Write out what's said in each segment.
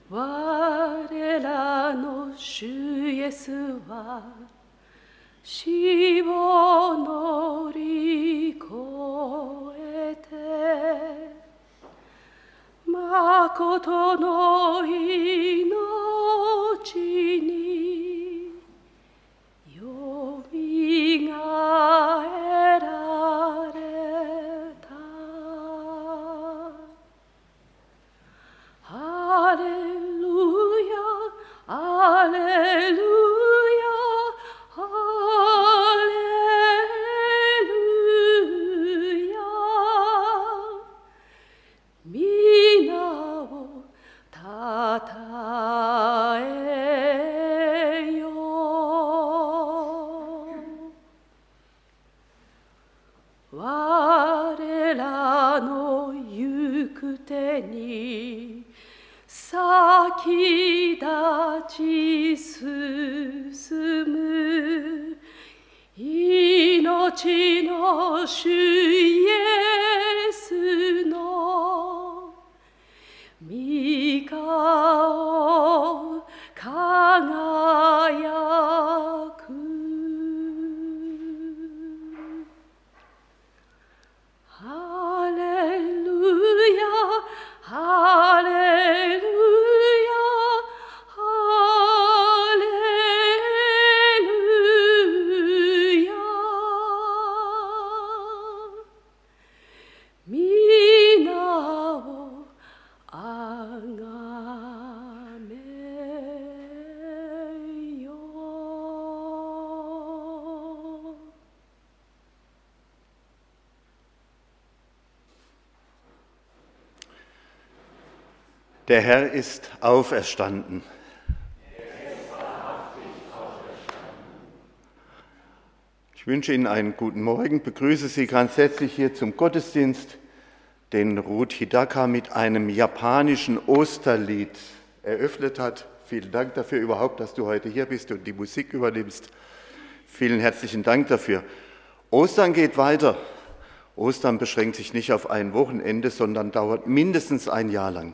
我らの主イエスは死を乗り越えてまことの命によみがえられた。ハレルヤ、ハレルヤ、ハレルヤ。皆をたたえよ。我らの行く手に先立ち進む命の主イエスの御顔輝く。ハレルヤ、ハレルヤ、ハレルヤ。皆をあがめよ。 Der Herr ist auferstanden. Ich wünsche Ihnen einen guten Morgen, begrüße Sie ganz herzlich hier zum Gottesdienst, den Ruth Hidaka mit einem japanischen Osterlied eröffnet hat. Vielen Dank dafür überhaupt, dass du heute hier bist und die Musik übernimmst. Vielen herzlichen Dank dafür. Ostern geht weiter. Ostern beschränkt sich nicht auf ein Wochenende, sondern dauert mindestens ein Jahr lang.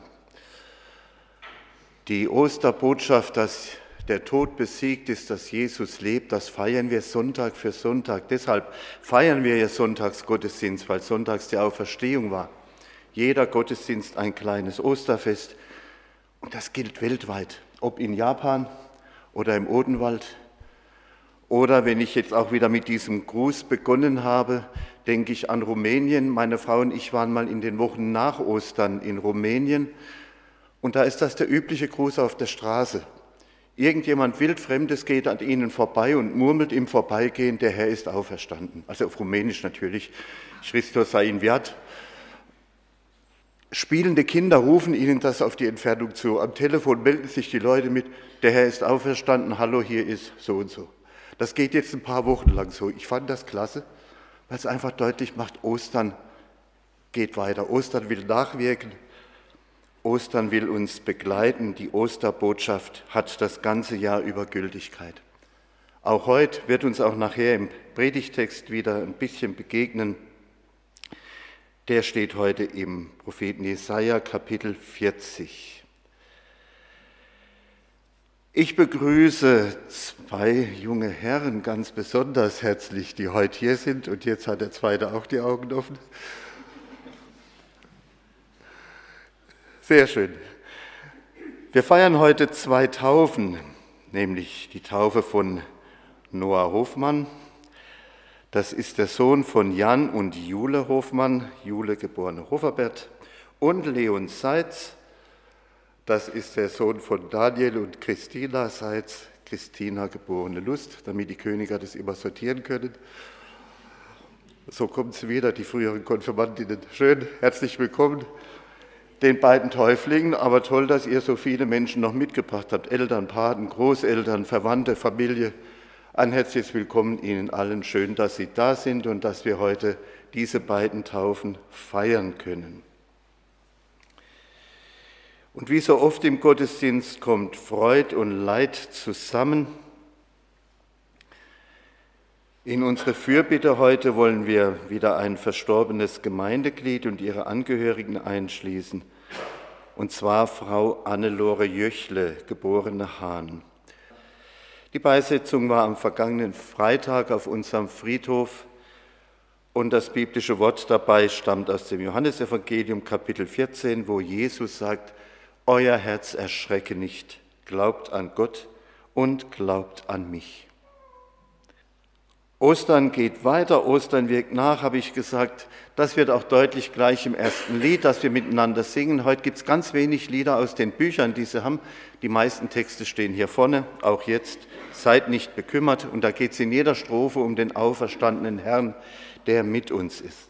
Die Osterbotschaft, dass der Tod besiegt ist, dass Jesus lebt, das feiern wir Sonntag für Sonntag. Deshalb feiern wir ja Sonntagsgottesdienst, weil sonntags die Auferstehung war. Jeder Gottesdienst ein kleines Osterfest. Und das gilt weltweit, ob in Japan oder im Odenwald. Oder wenn ich jetzt auch wieder mit diesem Gruß begonnen habe, denke ich an Rumänien. Meine Frau und ich waren mal in den Wochen nach Ostern in Rumänien. Und da ist das der übliche Gruß auf der Straße. Irgendjemand Wildfremdes geht an ihnen vorbei und murmelt im Vorbeigehen, der Herr ist auferstanden. Also auf Rumänisch natürlich, Christos sei in Viat. Spielende Kinder rufen ihnen das auf die Entfernung zu. Am Telefon melden sich die Leute mit, der Herr ist auferstanden, hallo, hier ist so und so. Das geht jetzt ein paar Wochen lang so. Ich fand das klasse, weil es einfach deutlich macht, Ostern geht weiter. Ostern will nachwirken. Ostern will uns begleiten, die Osterbotschaft hat das ganze Jahr über Gültigkeit. Auch heute wird uns auch nachher im Predigtext wieder ein bisschen begegnen. Der steht heute im Propheten Jesaja, Kapitel 40. Ich begrüße zwei junge Herren ganz besonders herzlich, die heute hier sind, und jetzt hat der zweite auch die Augen offen. Sehr schön. Wir feiern heute zwei Taufen, nämlich die Taufe von Noah Hofmann. Das ist der Sohn von Jan und Jule Hofmann, Jule geborene Hoferbert, und Leon Seitz. Das ist der Sohn von Daniel und Christina Seitz, Christina geborene Lust, damit die Königer das immer sortieren können. So kommen sie wieder, die früheren Konfirmandinnen. Schön, herzlich willkommen den beiden Täuflingen, aber toll, dass ihr so viele Menschen noch mitgebracht habt. Eltern, Paten, Großeltern, Verwandte, Familie. Ein herzliches Willkommen Ihnen allen. Schön, dass Sie da sind und dass wir heute diese beiden Taufen feiern können. Und wie so oft im Gottesdienst kommt Freud und Leid zusammen. In unsere Fürbitte heute wollen wir wieder ein verstorbenes Gemeindeglied und ihre Angehörigen einschließen. und zwar Frau Annelore Jöchle, geborene Hahn. Die Beisetzung war am vergangenen Freitag auf unserem Friedhof und das biblische Wort dabei stammt aus dem Johannesevangelium Kapitel 14, wo Jesus sagt: Euer Herz erschrecke nicht, glaubt an Gott und glaubt an mich. Ostern geht weiter, Ostern wirkt nach, habe ich gesagt. Das wird auch deutlich gleich im ersten Lied, das wir miteinander singen. Heute gibt es ganz wenig Lieder aus den Büchern, die sie haben. Die meisten Texte stehen hier vorne, auch jetzt. Seid nicht bekümmert. Und da geht es in jeder Strophe um den auferstandenen Herrn, der mit uns ist.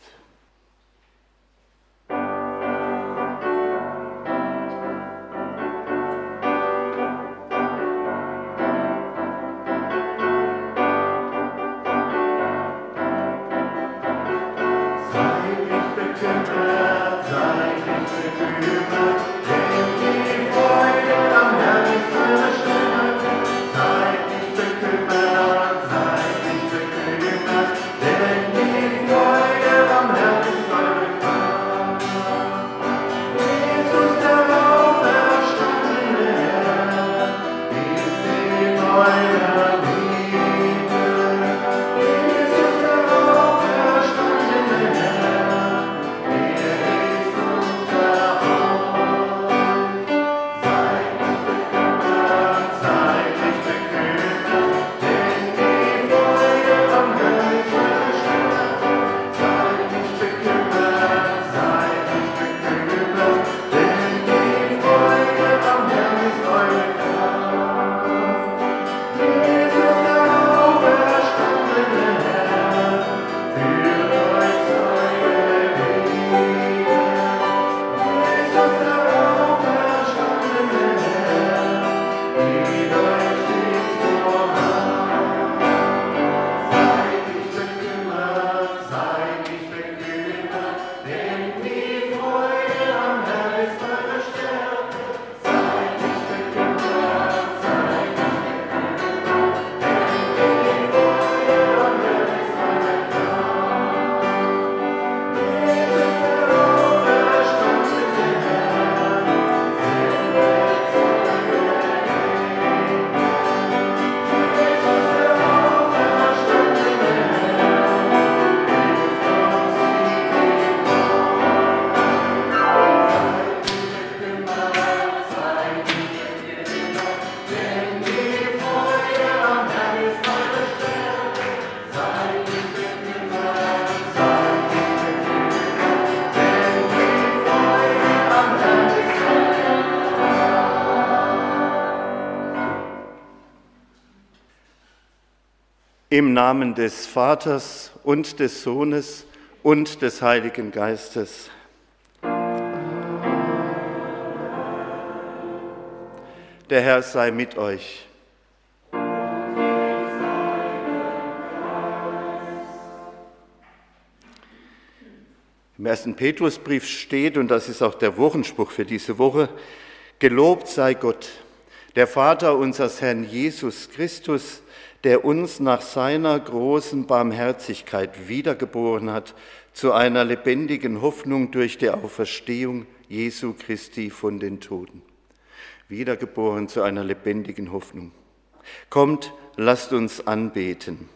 Im Namen des Vaters und des Sohnes und des Heiligen Geistes. Der Herr sei mit euch. Im 1. Petrusbrief steht, und das ist auch der Wochenspruch für diese Woche: Gelobt sei Gott, der Vater unseres Herrn Jesus Christus, der uns nach seiner großen Barmherzigkeit wiedergeboren hat zu einer lebendigen Hoffnung durch die Auferstehung Jesu Christi von den Toten. Wiedergeboren zu einer lebendigen Hoffnung. Kommt, lasst uns anbeten.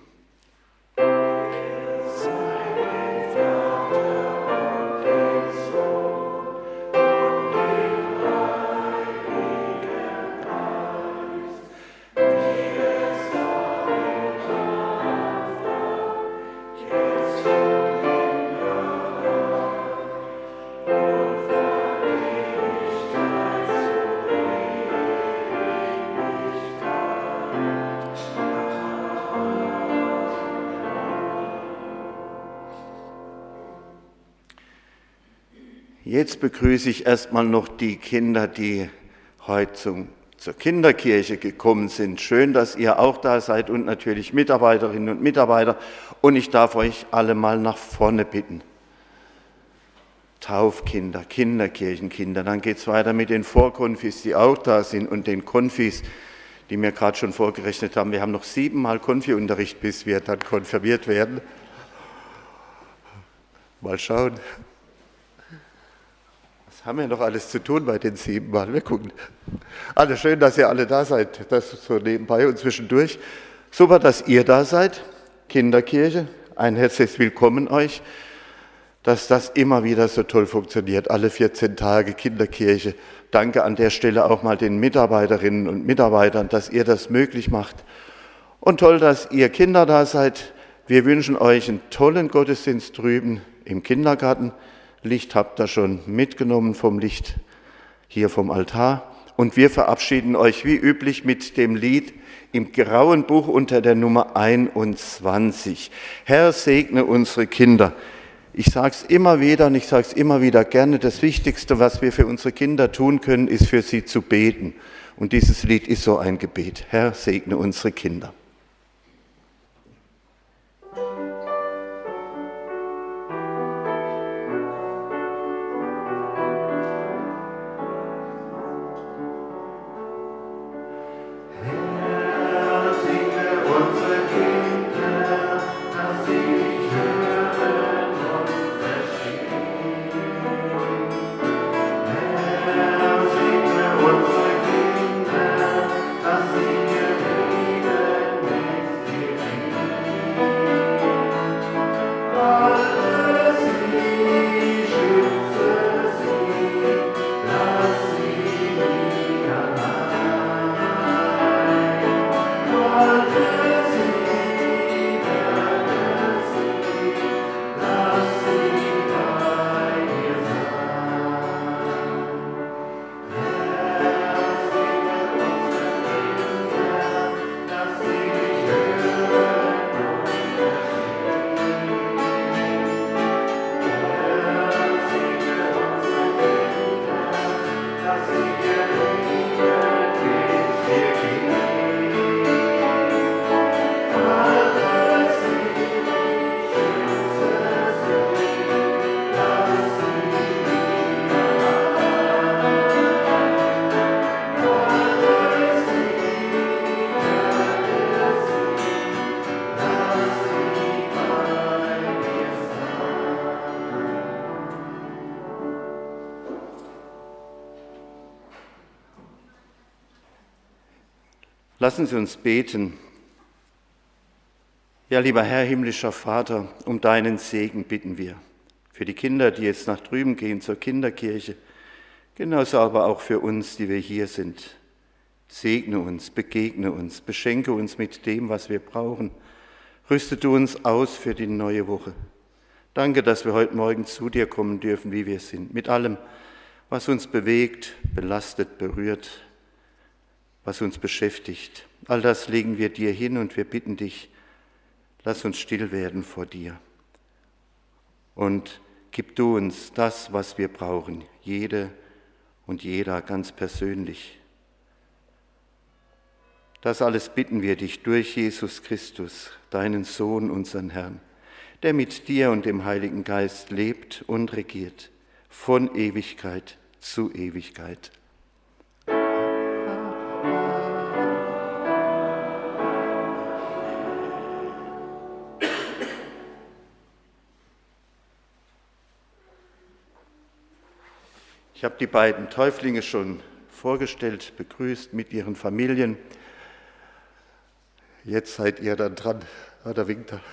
Jetzt begrüße ich erstmal noch die Kinder, die heute zur Kinderkirche gekommen sind. Schön, dass ihr auch da seid und natürlich Mitarbeiterinnen und Mitarbeiter. Und ich darf euch alle mal nach vorne bitten. Taufkinder, Kinderkirchenkinder. Dann geht es weiter mit den Vorkonfis, die auch da sind, und den Konfis, die mir gerade schon vorgerechnet haben. Wir haben noch 7-mal Konfi-Unterricht, bis wir dann konfirmiert werden. Mal schauen. Haben wir noch alles zu tun bei den 7 Mal. Wir gucken. Alle schön, dass ihr alle da seid. Das so nebenbei und zwischendurch. Super, dass ihr da seid. Kinderkirche, ein herzliches Willkommen euch. Dass das immer wieder so toll funktioniert. Alle 14 Tage Kinderkirche. Danke an der Stelle auch mal den Mitarbeiterinnen und Mitarbeitern, dass ihr das möglich macht. Und toll, dass ihr Kinder da seid. Wir wünschen euch einen tollen Gottesdienst drüben im Kindergarten. Licht habt ihr schon mitgenommen vom Licht hier vom Altar. Und wir verabschieden euch wie üblich mit dem Lied im grauen Buch unter der Nummer 21. Herr, segne unsere Kinder. Ich sage es immer wieder und ich sage es immer wieder gerne, das Wichtigste, was wir für unsere Kinder tun können, ist für sie zu beten. Und dieses Lied ist so ein Gebet. Herr, segne unsere Kinder. Lassen Sie uns beten. Ja, lieber Herr, himmlischer Vater, um deinen Segen bitten wir. Für die Kinder, die jetzt nach drüben gehen zur Kinderkirche, genauso aber auch für uns, die wir hier sind. Segne uns, begegne uns, beschenke uns mit dem, was wir brauchen. Rüste du uns aus für die neue Woche. Danke, dass wir heute Morgen zu dir kommen dürfen, wie wir sind, mit allem, was uns bewegt, belastet, berührt, was uns beschäftigt. All das legen wir dir hin und wir bitten dich, lass uns still werden vor dir. Und gib du uns das, was wir brauchen, jede und jeder ganz persönlich. Das alles bitten wir dich durch Jesus Christus, deinen Sohn, unseren Herrn, der mit dir und dem Heiligen Geist lebt und regiert, von Ewigkeit zu Ewigkeit. Ich habe die beiden Täuflinge schon vorgestellt, begrüßt mit ihren Familien. Jetzt seid ihr dann dran. Ah, da winkt er.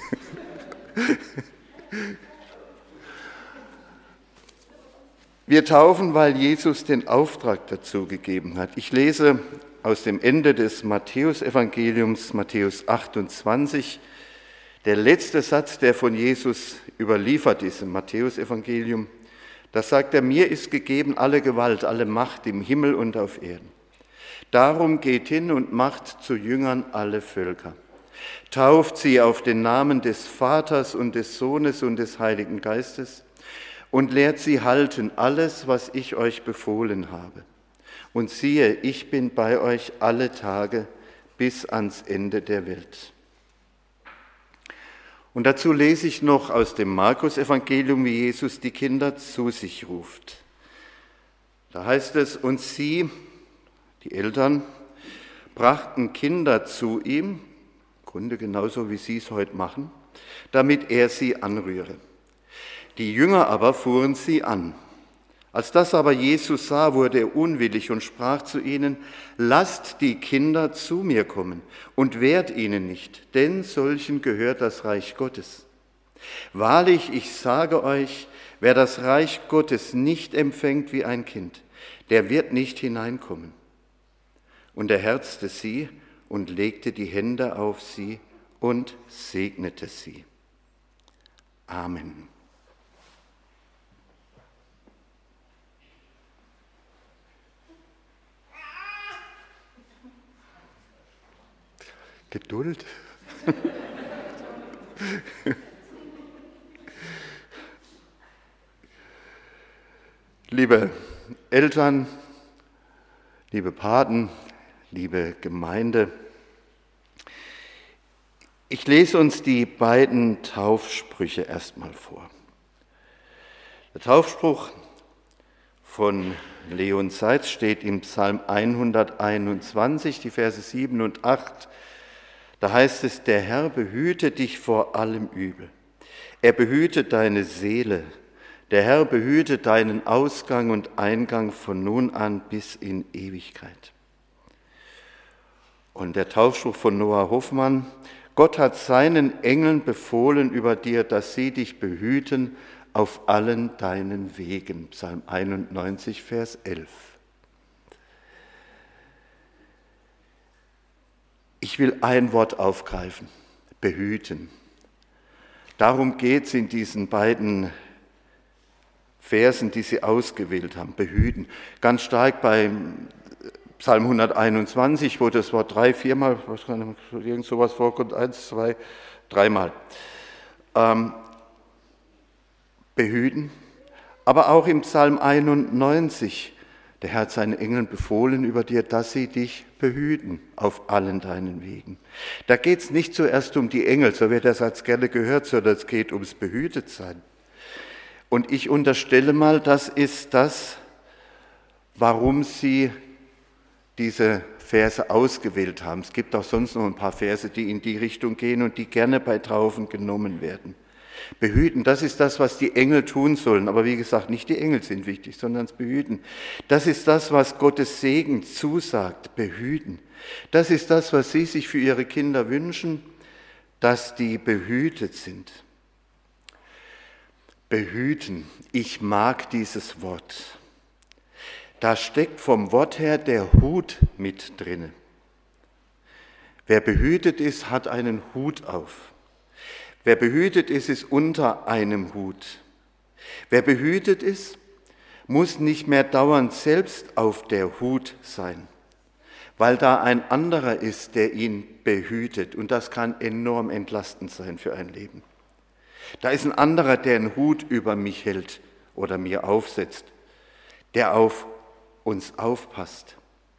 Wir taufen, weil Jesus den Auftrag dazu gegeben hat. Ich lese aus dem Ende des Matthäusevangeliums, Matthäus 28, der letzte Satz, der von Jesus überliefert ist im Matthäusevangelium. Da sagt er, mir ist gegeben alle Gewalt, alle Macht im Himmel und auf Erden. Darum geht hin und macht zu Jüngern alle Völker. Tauft sie auf den Namen des Vaters und des Sohnes und des Heiligen Geistes und lehrt sie halten alles, was ich euch befohlen habe. Und siehe, ich bin bei euch alle Tage bis ans Ende der Welt. Und dazu lese ich noch aus dem Markus-Evangelium, wie Jesus die Kinder zu sich ruft. Da heißt es, und sie, die Eltern, brachten Kinder zu ihm, im Grunde genauso wie sie es heute machen, damit er sie anrühre. Die Jünger aber fuhren sie an. Als das aber Jesus sah, wurde er unwillig und sprach zu ihnen: Lasst die Kinder zu mir kommen und wehrt ihnen nicht, denn solchen gehört das Reich Gottes. Wahrlich, ich sage euch, wer das Reich Gottes nicht empfängt wie ein Kind, der wird nicht hineinkommen. Und er herzte sie und legte die Hände auf sie und segnete sie. Amen. Geduld. Liebe Eltern, liebe Paten, liebe Gemeinde, ich lese uns die beiden Taufsprüche erstmal vor. Der Taufspruch von Leon Seitz steht im Psalm 121, die Verse 7 und 8. Da heißt es: Der Herr behüte dich vor allem Übel. Er behüte deine Seele. Der Herr behüte deinen Ausgang und Eingang von nun an bis in Ewigkeit. Und der Taufspruch von Noah Hoffmann: Gott hat seinen Engeln befohlen über dir, dass sie dich behüten auf allen deinen Wegen. Psalm 91, Vers 11. Ich will ein Wort aufgreifen: behüten. Darum geht es in diesen beiden Versen, die Sie ausgewählt haben: behüten. Ganz stark beim Psalm 121, wo das Wort 3-, 4-mal, irgend sowas vorkommt, 1, 2, 3-mal. Behüten. Aber auch im Psalm 91: Der Herr hat seinen Engeln befohlen über dir, dass sie dich behüten auf allen deinen Wegen. Da geht es nicht zuerst um die Engel, so wird der Satz gerne gehört, sondern es geht ums Behütetsein. Und ich unterstelle mal, das ist das, warum Sie diese Verse ausgewählt haben. Es gibt auch sonst noch ein paar Verse, die in die Richtung gehen und die gerne bei Taufen genommen werden. Behüten, das ist das, was die Engel tun sollen. Aber wie gesagt, nicht die Engel sind wichtig, sondern das Behüten. Das ist das, was Gottes Segen zusagt, behüten. Das ist das, was Sie sich für Ihre Kinder wünschen, dass die behütet sind. Behüten, ich mag dieses Wort. Da steckt vom Wort her der Hut mit drin. Wer behütet ist, hat einen Hut auf. Wer behütet ist, ist unter einem Hut. Wer behütet ist, muss nicht mehr dauernd selbst auf der Hut sein, weil da ein anderer ist, der ihn behütet. Und das kann enorm entlastend sein für ein Leben. Da ist ein anderer, der einen Hut über mich hält oder mir aufsetzt, der auf uns aufpasst.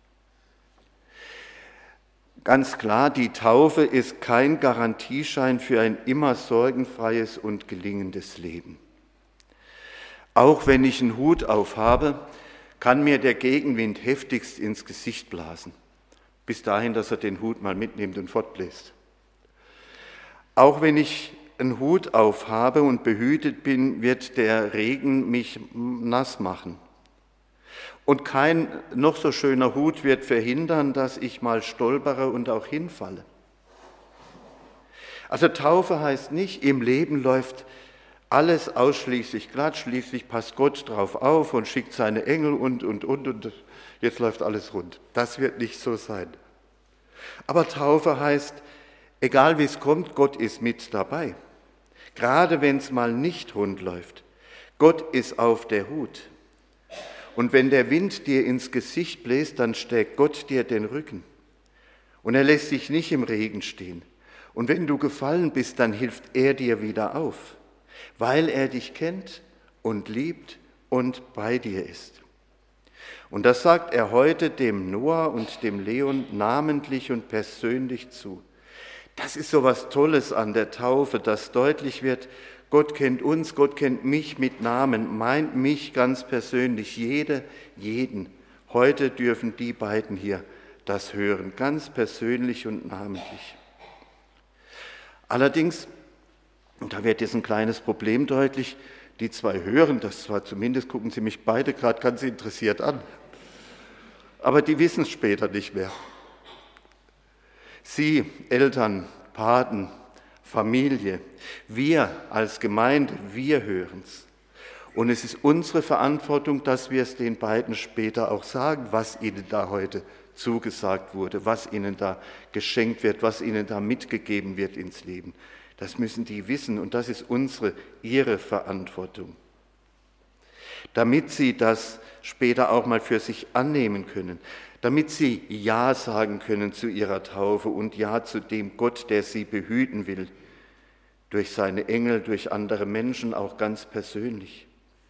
Ganz klar, die Taufe ist kein Garantieschein für ein immer sorgenfreies und gelingendes Leben. Auch wenn ich einen Hut aufhabe, kann mir der Gegenwind heftigst ins Gesicht blasen, bis dahin, dass er den Hut mal mitnimmt und fortbläst. Auch wenn ich einen Hut aufhabe und behütet bin, wird der Regen mich nass machen. Und kein noch so schöner Hut wird verhindern, dass ich mal stolpere und auch hinfalle. Also Taufe heißt nicht, im Leben läuft alles ausschließlich glatt, schließlich passt Gott drauf auf und schickt seine Engel und jetzt läuft alles rund. Das wird nicht so sein. Aber Taufe heißt, egal wie es kommt, Gott ist mit dabei. Gerade wenn es mal nicht rund läuft, Gott ist auf der Hut. Und wenn der Wind dir ins Gesicht bläst, dann stärkt Gott dir den Rücken. Und er lässt dich nicht im Regen stehen. Und wenn du gefallen bist, dann hilft er dir wieder auf, weil er dich kennt und liebt und bei dir ist. Und das sagt er heute dem Noah und dem Leon namentlich und persönlich zu. Das ist so was Tolles an der Taufe, dass deutlich wird, Gott kennt uns, Gott kennt mich mit Namen, meint mich ganz persönlich, jeden. Heute dürfen die beiden hier das hören, ganz persönlich und namentlich. Allerdings, und da wird jetzt ein kleines Problem deutlich, Die zwei hören das zwar, zumindest gucken sie mich beide gerade ganz interessiert an, aber die wissen es später nicht mehr. Sie, Eltern, Paten, Familie, wir als Gemeinde, wir hören es. Und es ist unsere Verantwortung, dass wir es den beiden später auch sagen, was ihnen da heute zugesagt wurde, was ihnen da geschenkt wird, was ihnen da mitgegeben wird ins Leben. Das müssen die wissen und das ist ihre Verantwortung. Damit sie das später auch mal für sich annehmen können, damit sie Ja sagen können zu ihrer Taufe und Ja zu dem Gott, der sie behüten will, durch seine Engel, durch andere Menschen, auch ganz persönlich.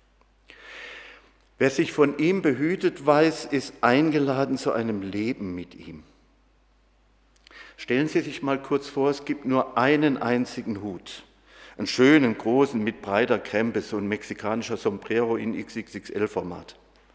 Wer sich von ihm behütet weiß, ist eingeladen zu einem Leben mit ihm. Stellen Sie sich mal kurz vor, es gibt nur einen einzigen Hut, einen schönen, großen, mit breiter Krempe, so ein mexikanischer Sombrero in XXXL-Format.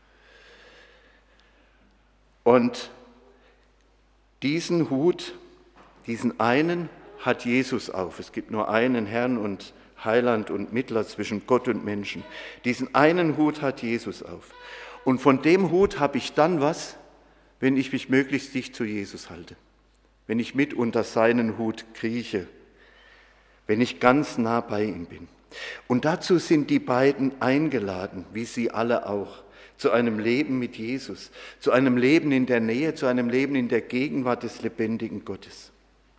Und diesen Hut, diesen einen, hat Jesus auf. Es gibt nur einen Herrn und Heiland und Mittler zwischen Gott und Menschen. Diesen einen Hut hat Jesus auf. Und von dem Hut habe ich dann was, wenn ich mich möglichst dicht zu Jesus halte. Wenn ich mit unter seinen Hut krieche, wenn ich ganz nah bei ihm bin. Und dazu sind die beiden eingeladen, wie sie alle auch, zu einem Leben mit Jesus, zu einem Leben in der Nähe, zu einem Leben in der Gegenwart des lebendigen Gottes.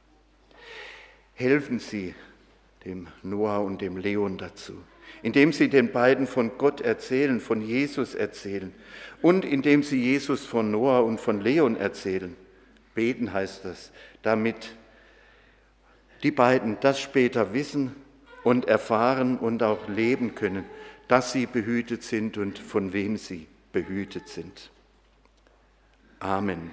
Helfen Sie dem Noah und dem Leon dazu, indem Sie den beiden von Gott erzählen, von Jesus erzählen und indem Sie Jesus von Noah und von Leon erzählen. Beten heißt das, damit die beiden das später wissen und erfahren und auch leben können, dass sie behütet sind und von wem sie behütet sind. Amen.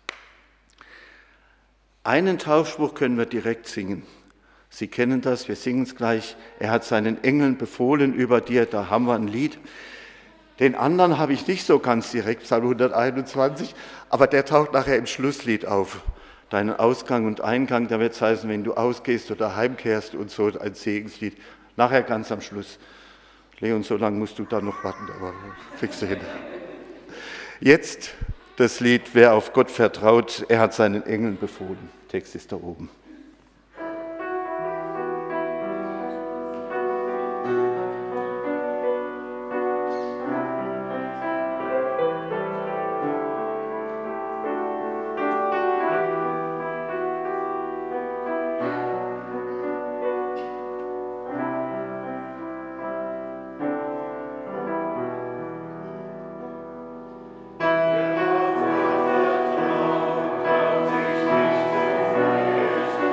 Einen Taufspruch können wir direkt singen. Sie kennen das, wir singen es gleich. Er hat seinen Engeln befohlen über dir, da haben wir ein Lied. Den anderen habe ich nicht so ganz direkt, Psalm 121, aber der taucht nachher im Schlusslied auf. Deinen Ausgang und Eingang, da wird es heißen, wenn du ausgehst oder heimkehrst und so, ein Segenslied. Nachher ganz am Schluss. Leon, so lange musst du da noch warten, aber kriegst du hin. Jetzt das Lied, wer auf Gott vertraut, er hat seinen Engeln befohlen. Text ist da oben. Wer auf Gott vertraut, braucht sich nicht zu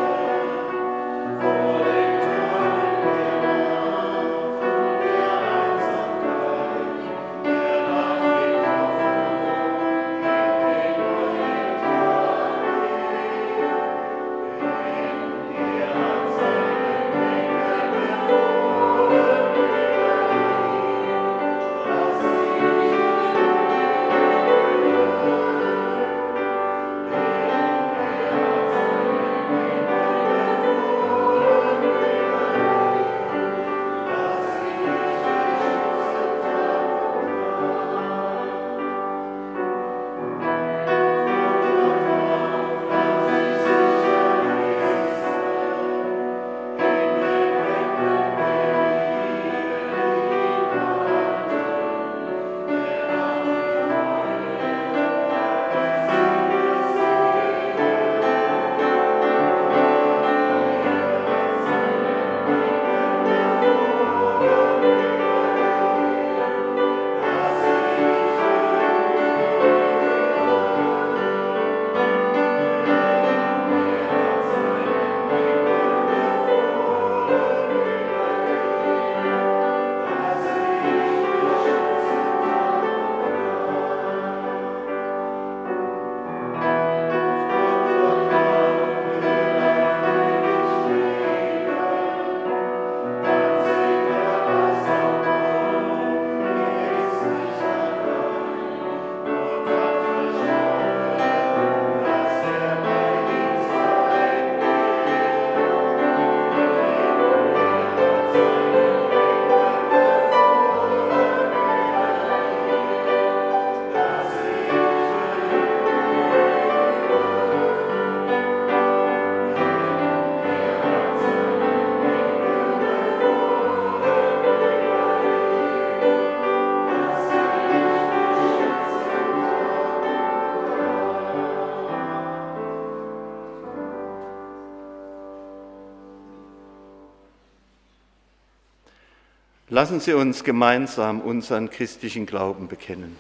Lassen Sie uns gemeinsam unseren christlichen Glauben bekennen.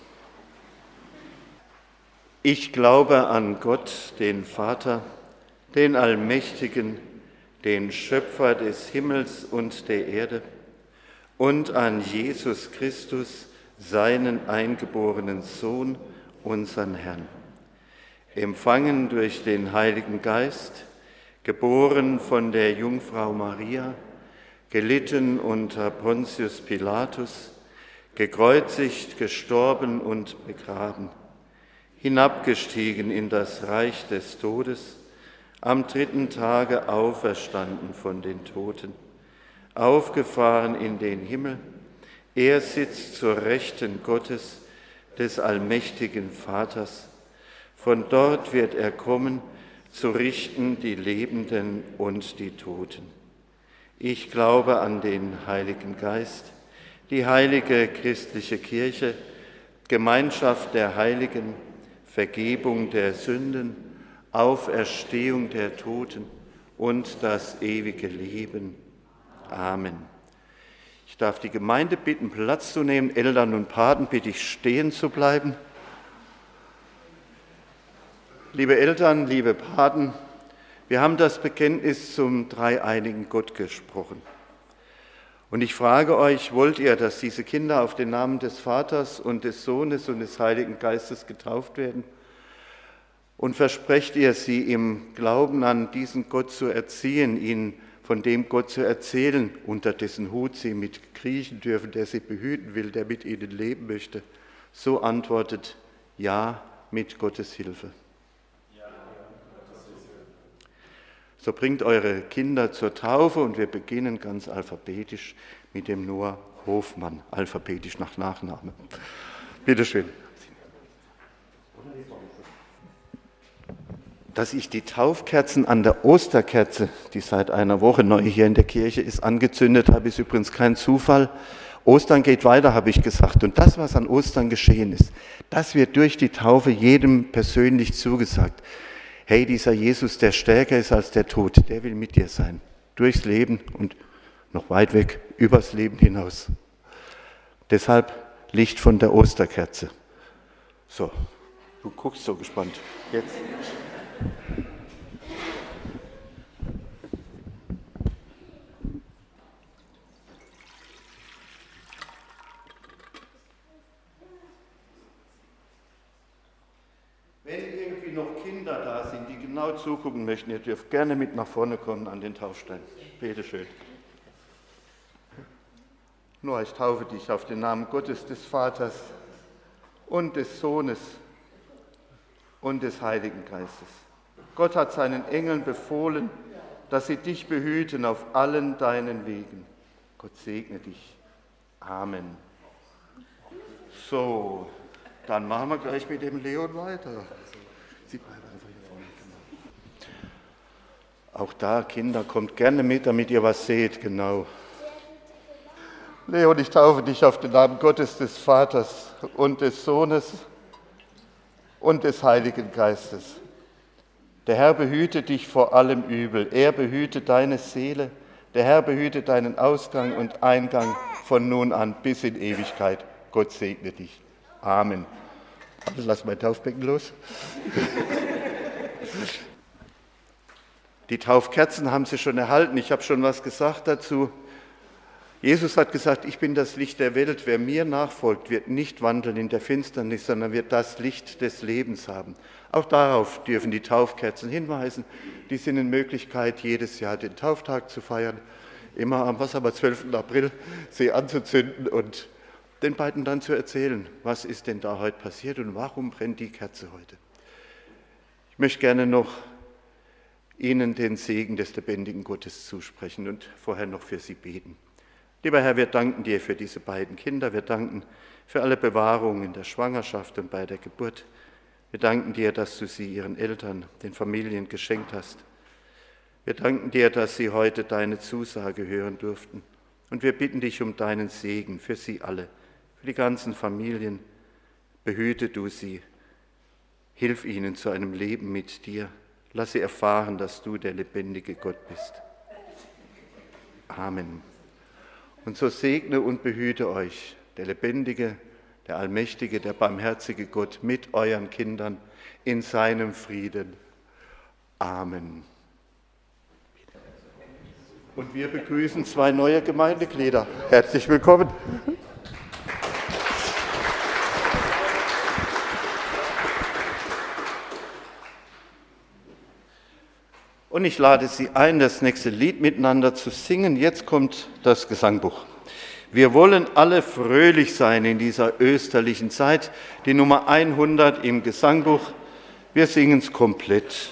Ich glaube an Gott, den Vater, den Allmächtigen, den Schöpfer des Himmels und der Erde, und an Jesus Christus, seinen eingeborenen Sohn, unseren Herrn, empfangen durch den Heiligen Geist, geboren von der Jungfrau Maria, gelitten unter Pontius Pilatus, gekreuzigt, gestorben und begraben, hinabgestiegen in das Reich des Todes, am 3. Tage auferstanden von den Toten, aufgefahren in den Himmel, er sitzt zur Rechten Gottes, des allmächtigen Vaters. Von dort wird er kommen, zu richten die Lebenden und die Toten. Ich glaube an den Heiligen Geist, die heilige christliche Kirche, Gemeinschaft der Heiligen, Vergebung der Sünden, Auferstehung der Toten und das ewige Leben. Amen. Ich darf die Gemeinde bitten, Platz zu nehmen. Eltern und Paten bitte ich, stehen zu bleiben. Liebe Eltern, liebe Paten, wir haben das Bekenntnis zum dreieinigen Gott gesprochen. Und ich frage euch, wollt ihr, dass diese Kinder auf den Namen des Vaters und des Sohnes und des Heiligen Geistes getauft werden? Und versprecht ihr, sie im Glauben an diesen Gott zu erziehen, ihnen von dem Gott zu erzählen, unter dessen Hut sie mit kriechen dürfen, der sie behüten will, der mit ihnen leben möchte? So antwortet ja mit Gottes Hilfe. So bringt eure Kinder zur Taufe und wir beginnen ganz alphabetisch mit dem Noah Hofmann, alphabetisch nach Nachname. Bitte schön. Dass ich die Taufkerzen an der Osterkerze, die seit einer Woche neu hier in der Kirche ist, angezündet habe, ist übrigens kein Zufall. Ostern geht weiter, habe ich gesagt. Und das, was an Ostern geschehen ist, das wird durch die Taufe jedem persönlich zugesagt. Hey, dieser Jesus, der stärker ist als der Tod, der will mit dir sein. Durchs Leben und noch weit weg, übers Leben hinaus. Deshalb Licht von der Osterkerze. So, du guckst so gespannt. Jetzt. Wenn irgendwie noch Kinder da sind, die genau zugucken möchten, ihr dürft gerne mit nach vorne kommen an den Taufstein. Bitte schön. Noah, ich taufe dich auf den Namen Gottes, des Vaters und des Sohnes und des Heiligen Geistes. Gott hat seinen Engeln befohlen, dass sie dich behüten auf allen deinen Wegen. Gott segne dich. Amen. So, dann machen wir gleich mit dem Leon weiter. Sie bleiben einfach hier vorne. Auch da, Kinder, kommt gerne mit, damit ihr was seht, genau. Leon, ich taufe dich auf den Namen Gottes, des Vaters und des Sohnes und des Heiligen Geistes. Der Herr behüte dich vor allem Übel. Er behüte deine Seele. Der Herr behüte deinen Ausgang und Eingang von nun an bis in Ewigkeit. Gott segne dich. Amen. Lass mein Taufbecken los. Die Taufkerzen haben Sie schon erhalten. Ich habe schon was gesagt dazu. Jesus hat gesagt, ich bin das Licht der Welt. Wer mir nachfolgt, wird nicht wandeln in der Finsternis, sondern wird das Licht des Lebens haben. Auch darauf dürfen die Taufkerzen hinweisen. Die sind eine Möglichkeit, jedes Jahr den Tauftag zu feiern. Immer am 12. April sie anzuzünden und den beiden dann zu erzählen, was ist denn da heute passiert und warum brennt die Kerze heute. Ich möchte gerne noch Ihnen den Segen des lebendigen Gottes zusprechen und vorher noch für Sie beten. Lieber Herr, wir danken dir für diese beiden Kinder. Wir danken für alle Bewahrungen in der Schwangerschaft und bei der Geburt. Wir danken dir, dass du sie ihren Eltern, den Familien geschenkt hast. Wir danken dir, dass sie heute deine Zusage hören durften. Und wir bitten dich um deinen Segen für sie alle, für die ganzen Familien. Behüte du sie. Hilf ihnen zu einem Leben mit dir. Lass sie erfahren, dass du der lebendige Gott bist. Amen. Und so segne und behüte euch der lebendige, der allmächtige, der barmherzige Gott mit euren Kindern in seinem Frieden. Amen. Und wir begrüßen 2 neue Gemeindeglieder. Herzlich willkommen. Und ich lade Sie ein, das nächste Lied miteinander zu singen. Jetzt kommt das Gesangbuch. Wir wollen alle fröhlich sein in dieser österlichen Zeit. Die Nummer 100 im Gesangbuch. Wir singen es komplett.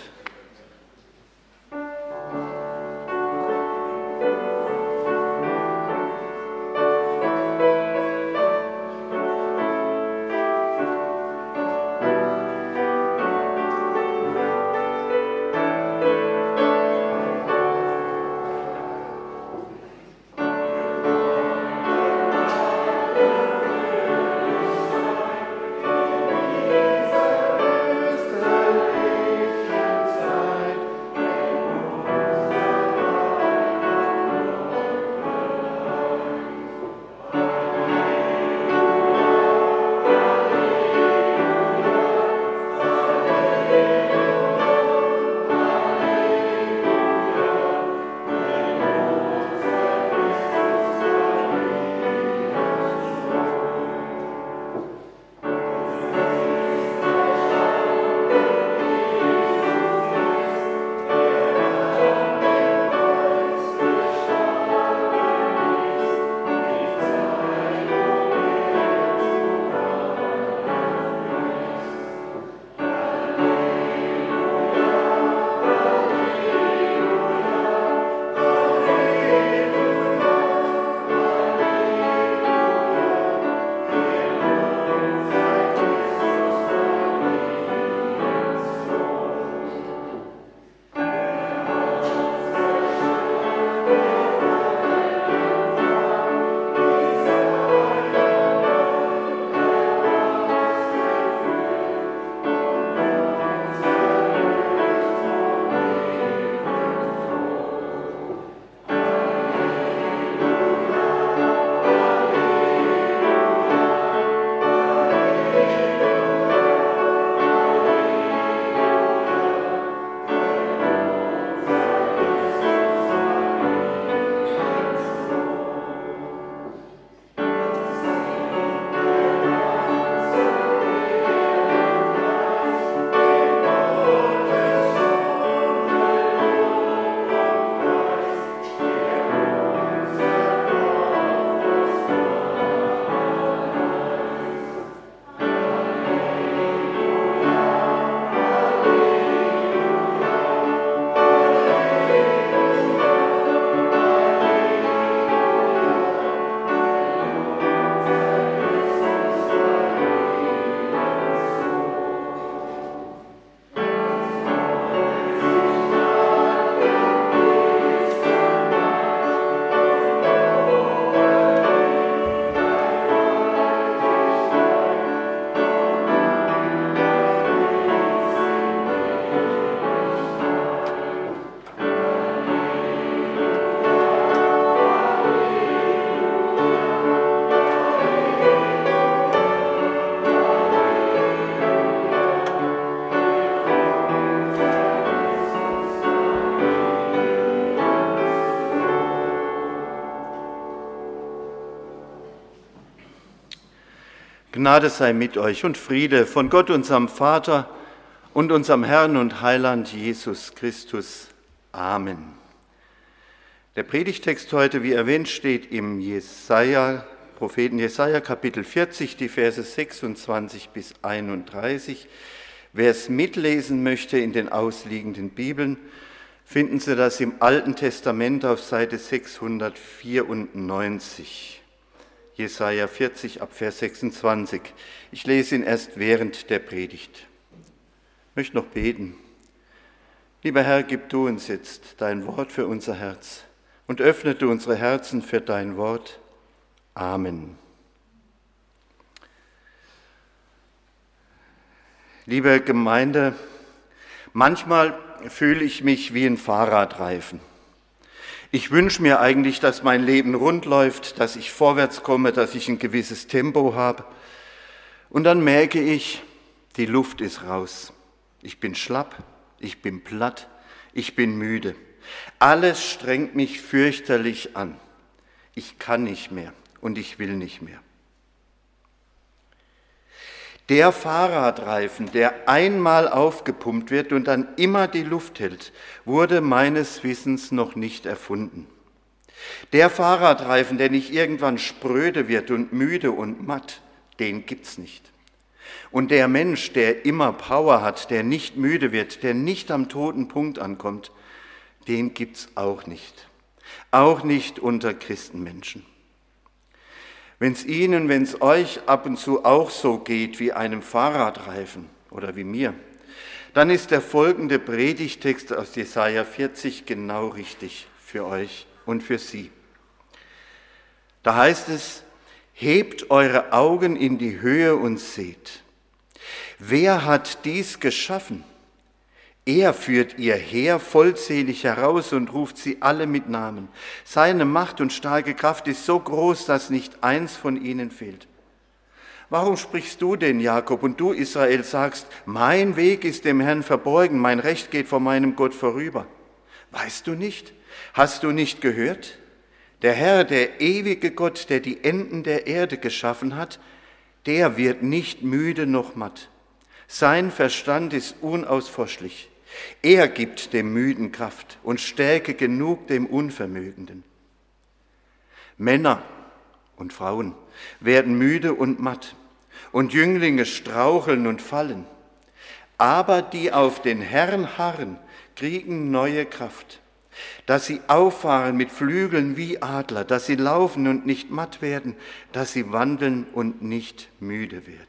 Gnade sei mit euch und Friede von Gott, unserem Vater und unserem Herrn und Heiland Jesus Christus. Amen. Der Predigtext heute, wie erwähnt, steht im Propheten Jesaja, Kapitel 40, die Verse 26 bis 31. Wer es mitlesen möchte in den ausliegenden Bibeln, finden Sie das im Alten Testament auf Seite 694. Jesaja 40 ab Vers 26. Ich lese ihn erst während der Predigt. Ich möchte noch beten. Lieber Herr, gib du uns jetzt dein Wort für unser Herz und öffne du unsere Herzen für dein Wort. Amen. Liebe Gemeinde, manchmal fühle ich mich wie ein Fahrradreifen. Ich wünsche mir eigentlich, dass mein Leben rund läuft, dass ich vorwärts komme, dass ich ein gewisses Tempo habe. Und dann merke ich, die Luft ist raus. Ich bin schlapp, ich bin platt, ich bin müde. Alles strengt mich fürchterlich an. Ich kann nicht mehr und ich will nicht mehr. Der Fahrradreifen, der einmal aufgepumpt wird und dann immer die Luft hält, wurde meines Wissens noch nicht erfunden. Der Fahrradreifen, der nicht irgendwann spröde wird und müde und matt, den gibt's nicht. Und der Mensch, der immer Power hat, der nicht müde wird, der nicht am toten Punkt ankommt, den gibt's auch nicht. Auch nicht unter Christenmenschen. Wenn es euch ab und zu auch so geht wie einem Fahrradreifen oder wie mir, dann ist der folgende Predigtext aus Jesaja 40 genau richtig für euch und für sie. Da heißt es: Hebt eure Augen in die Höhe und seht. Wer hat dies geschaffen? Er führt ihr Heer vollzählig heraus und ruft sie alle mit Namen. Seine Macht und starke Kraft ist so groß, dass nicht eins von ihnen fehlt. Warum sprichst du denn, Jakob, und du, Israel, sagst, mein Weg ist dem Herrn verborgen, mein Recht geht vor meinem Gott vorüber? Weißt du nicht? Hast du nicht gehört? Der Herr, der ewige Gott, der die Enden der Erde geschaffen hat, der wird nicht müde noch matt. Sein Verstand ist unausforschlich. Er gibt dem Müden Kraft und Stärke genug dem Unvermögenden. Männer und Frauen werden müde und matt und Jünglinge straucheln und fallen. Aber die auf den Herrn harren, kriegen neue Kraft, dass sie auffahren mit Flügeln wie Adler, dass sie laufen und nicht matt werden, dass sie wandeln und nicht müde werden.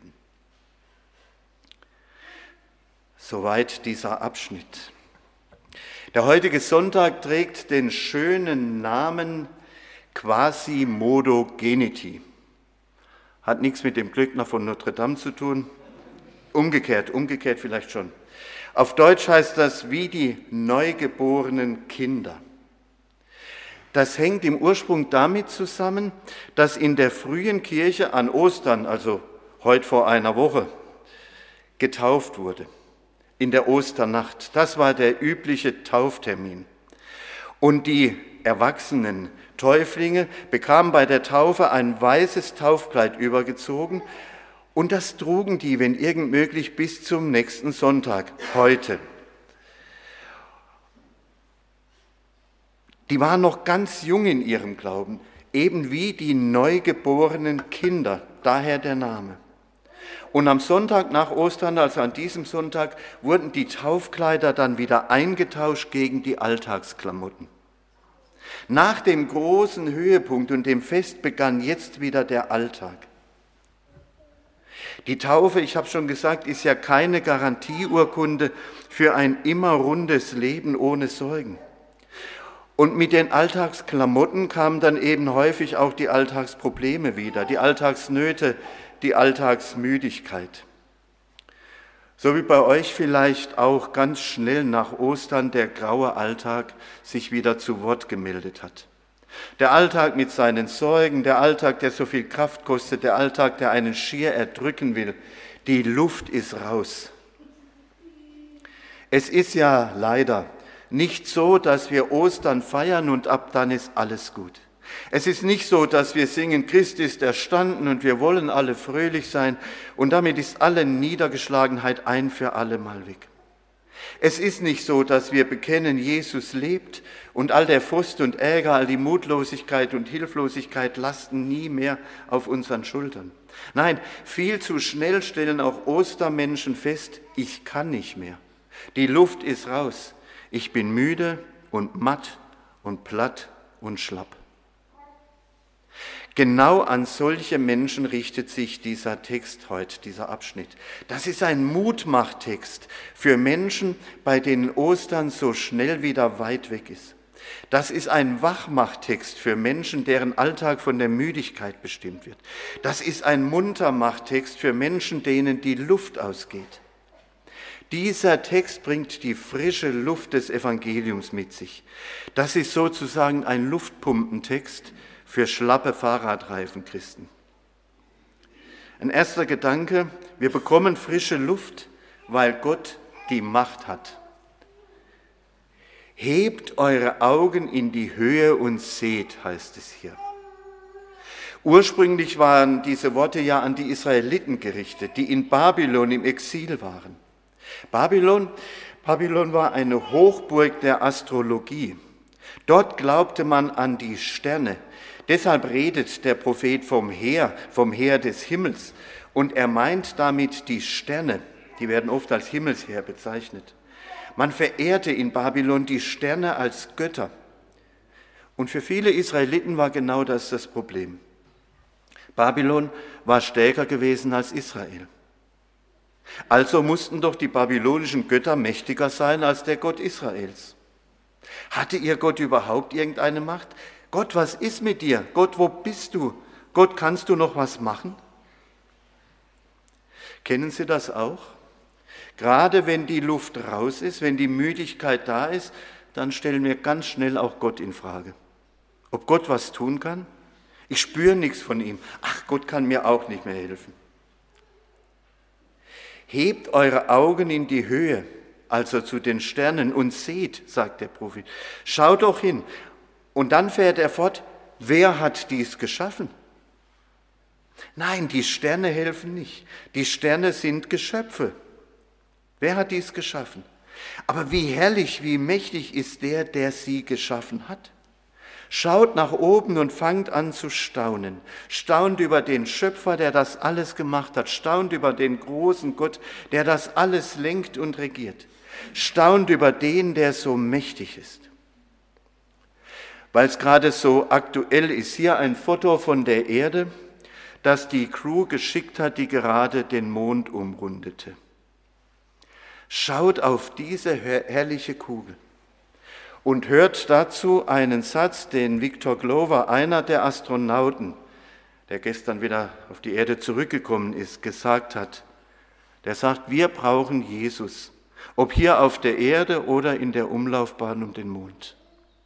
Soweit dieser Abschnitt. Der heutige Sonntag trägt den schönen Namen Quasimodo-Geniti. Hat nichts mit dem Glöckner von Notre Dame zu tun. Umgekehrt vielleicht schon. Auf Deutsch heißt das wie die neugeborenen Kinder. Das hängt im Ursprung damit zusammen, dass in der frühen Kirche an Ostern, also heute vor einer Woche, getauft wurde. In der Osternacht. Das war der übliche Tauftermin. Und die erwachsenen Täuflinge bekamen bei der Taufe ein weißes Taufkleid übergezogen und das trugen die, wenn irgend möglich, bis zum nächsten Sonntag, heute. Die waren noch ganz jung in ihrem Glauben, eben wie die neugeborenen Kinder, daher der Name. Und am Sonntag nach Ostern, also an diesem Sonntag, wurden die Taufkleider dann wieder eingetauscht gegen die Alltagsklamotten. Nach dem großen Höhepunkt und dem Fest begann jetzt wieder der Alltag. Die Taufe, ich habe schon gesagt, ist ja keine Garantieurkunde für ein immer rundes Leben ohne Sorgen. Und mit den Alltagsklamotten kamen dann eben häufig auch die Alltagsprobleme wieder, die Alltagsnöte, die Alltagsmüdigkeit. So wie bei euch vielleicht auch ganz schnell nach Ostern der graue Alltag sich wieder zu Wort gemeldet hat. Der Alltag mit seinen Sorgen, der Alltag, der so viel Kraft kostet, der Alltag, der einen schier erdrücken will. Die Luft ist raus. Es ist ja leider nicht so, dass wir Ostern feiern und ab dann ist alles gut. Es ist nicht so, dass wir singen, Christ ist erstanden und wir wollen alle fröhlich sein und damit ist alle Niedergeschlagenheit ein für alle Mal weg. Es ist nicht so, dass wir bekennen, Jesus lebt und all der Frust und Ärger, all die Mutlosigkeit und Hilflosigkeit lasten nie mehr auf unseren Schultern. Nein, viel zu schnell stellen auch Ostermenschen fest, ich kann nicht mehr. Die Luft ist raus. Ich bin müde und matt und platt und schlapp. Genau an solche Menschen richtet sich dieser Text heute, dieser Abschnitt. Das ist ein Mutmachtext für Menschen, bei denen Ostern so schnell wieder weit weg ist. Das ist ein Wachmachtext für Menschen, deren Alltag von der Müdigkeit bestimmt wird. Das ist ein Muntermachtext für Menschen, denen die Luft ausgeht. Dieser Text bringt die frische Luft des Evangeliums mit sich. Das ist sozusagen ein Luftpumpentext für schlappe Fahrradreifen-Christen. Ein erster Gedanke: Wir bekommen frische Luft, weil Gott die Macht hat. Hebt eure Augen in die Höhe und seht, heißt es hier. Ursprünglich waren diese Worte ja an die Israeliten gerichtet, die in Babylon im Exil waren. Babylon war eine Hochburg der Astrologie. Dort glaubte man an die Sterne. Deshalb redet der Prophet vom Heer des Himmels. Und er meint damit die Sterne. Die werden oft als Himmelsheer bezeichnet. Man verehrte in Babylon die Sterne als Götter. Und für viele Israeliten war genau das Problem. Babylon war stärker gewesen als Israel. Also mussten doch die babylonischen Götter mächtiger sein als der Gott Israels. Hatte ihr Gott überhaupt irgendeine Macht? Gott, was ist mit dir? Gott, wo bist du? Gott, kannst du noch was machen? Kennen Sie das auch? Gerade wenn die Luft raus ist, wenn die Müdigkeit da ist, dann stellen wir ganz schnell auch Gott in Frage. Ob Gott was tun kann? Ich spüre nichts von ihm. Ach, Gott kann mir auch nicht mehr helfen. Hebt eure Augen in die Höhe, also zu den Sternen, und seht, sagt der Prophet. Schaut doch hin. Und dann fährt er fort, wer hat dies geschaffen? Nein, die Sterne helfen nicht. Die Sterne sind Geschöpfe. Wer hat dies geschaffen? Aber wie herrlich, wie mächtig ist der sie geschaffen hat. Schaut nach oben und fangt an zu staunen. Staunt über den Schöpfer, der das alles gemacht hat. Staunt über den großen Gott, der das alles lenkt und regiert. Staunt über den, der so mächtig ist. Weil es gerade so aktuell ist, hier ein Foto von der Erde, das die Crew geschickt hat, die gerade den Mond umrundete. Schaut auf diese herrliche Kugel. Und hört dazu einen Satz, den Victor Glover, einer der Astronauten, der gestern wieder auf die Erde zurückgekommen ist, gesagt hat. Der sagt, wir brauchen Jesus, ob hier auf der Erde oder in der Umlaufbahn um den Mond.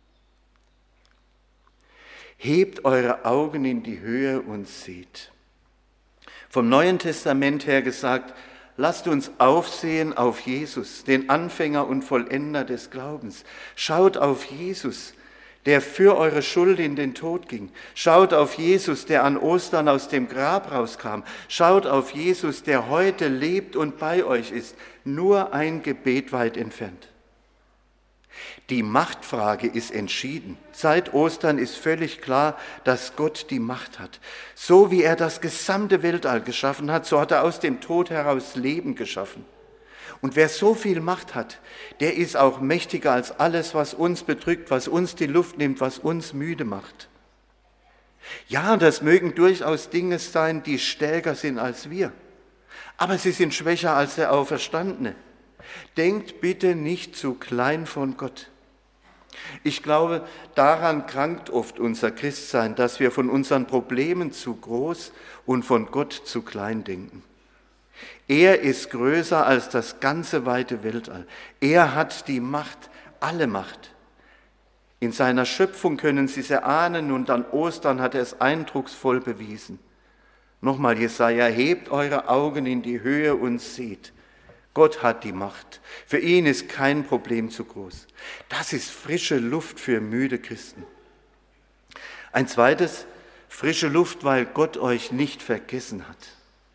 Hebt eure Augen in die Höhe und seht. Vom Neuen Testament her gesagt, lasst uns aufsehen auf Jesus, den Anfänger und Vollender des Glaubens. Schaut auf Jesus, der für eure Schuld in den Tod ging. Schaut auf Jesus, der an Ostern aus dem Grab rauskam. Schaut auf Jesus, der heute lebt und bei euch ist, nur ein Gebet weit entfernt. Die Machtfrage ist entschieden. Seit Ostern ist völlig klar, dass Gott die Macht hat. So wie er das gesamte Weltall geschaffen hat, so hat er aus dem Tod heraus Leben geschaffen. Und wer so viel Macht hat, der ist auch mächtiger als alles, was uns bedrückt, was uns die Luft nimmt, was uns müde macht. Ja, das mögen durchaus Dinge sein, die stärker sind als wir. Aber sie sind schwächer als der Auferstandene. Denkt bitte nicht zu klein von Gott. Ich glaube, daran krankt oft unser Christsein, dass wir von unseren Problemen zu groß und von Gott zu klein denken. Er ist größer als das ganze weite Weltall. Er hat die Macht, alle Macht. In seiner Schöpfung können Sie es erahnen und an Ostern hat er es eindrucksvoll bewiesen. Nochmal Jesaja, hebt eure Augen in die Höhe und seht. Gott hat die Macht. Für ihn ist kein Problem zu groß. Das ist frische Luft für müde Christen. Ein zweites, frische Luft, weil Gott euch nicht vergessen hat.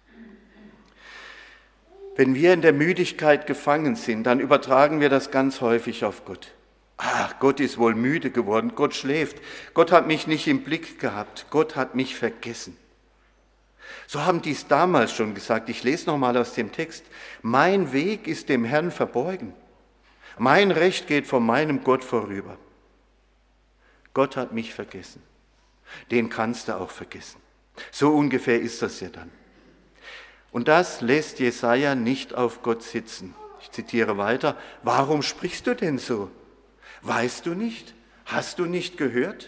Wenn wir in der Müdigkeit gefangen sind, dann übertragen wir das ganz häufig auf Gott. Gott ist wohl müde geworden, Gott schläft, Gott hat mich nicht im Blick gehabt, Gott hat mich vergessen. So haben die es damals schon gesagt. Ich lese nochmal aus dem Text. Mein Weg ist dem Herrn verborgen. Mein Recht geht von meinem Gott vorüber. Gott hat mich vergessen. Den kannst du auch vergessen. So ungefähr ist das ja dann. Und das lässt Jesaja nicht auf Gott sitzen. Ich zitiere weiter. Warum sprichst du denn so? Weißt du nicht? Hast du nicht gehört?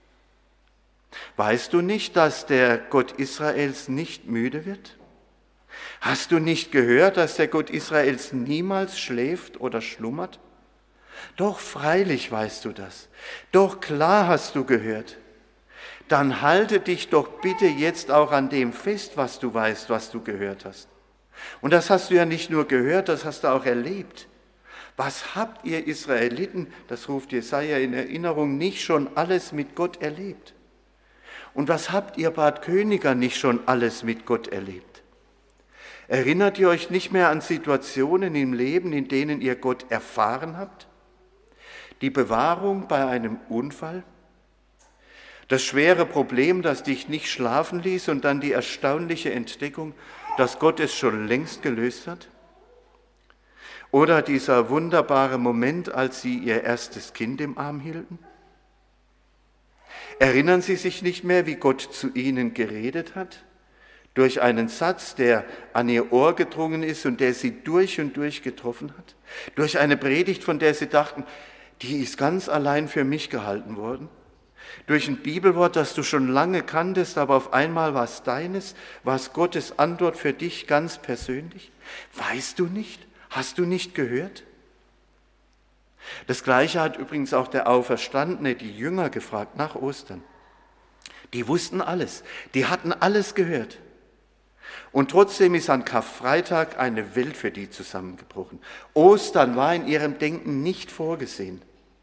Weißt du nicht, dass der Gott Israels nicht müde wird? Hast du nicht gehört, dass der Gott Israels niemals schläft oder schlummert? Doch freilich weißt du das. Doch klar hast du gehört. Dann halte dich doch bitte jetzt auch an dem fest, was du weißt, was du gehört hast. Und das hast du ja nicht nur gehört, das hast du auch erlebt. Was habt ihr Israeliten, das ruft Jesaja in Erinnerung, nicht schon alles mit Gott erlebt? Und was habt ihr Bad Königer nicht schon alles mit Gott erlebt? Erinnert ihr euch nicht mehr an Situationen im Leben, in denen ihr Gott erfahren habt? Die Bewahrung bei einem Unfall? Das schwere Problem, das dich nicht schlafen ließ und dann die erstaunliche Entdeckung, dass Gott es schon längst gelöst hat? Oder dieser wunderbare Moment, als sie ihr erstes Kind im Arm hielten? Erinnern Sie sich nicht mehr, wie Gott zu ihnen geredet hat? Durch einen Satz, der an ihr Ohr gedrungen ist und der sie durch und durch getroffen hat? Durch eine Predigt, von der sie dachten, die ist ganz allein für mich gehalten worden? Durch ein Bibelwort, das du schon lange kanntest, aber auf einmal war es deines, war es Gottes Antwort für dich ganz persönlich? Weißt du nicht? Hast du nicht gehört? Das Gleiche hat übrigens auch der Auferstandene, die Jünger, gefragt nach Ostern. Die wussten alles, die hatten alles gehört. Und trotzdem ist an Karfreitag eine Welt für die zusammengebrochen. Ostern war in ihrem Denken nicht vorgesehen,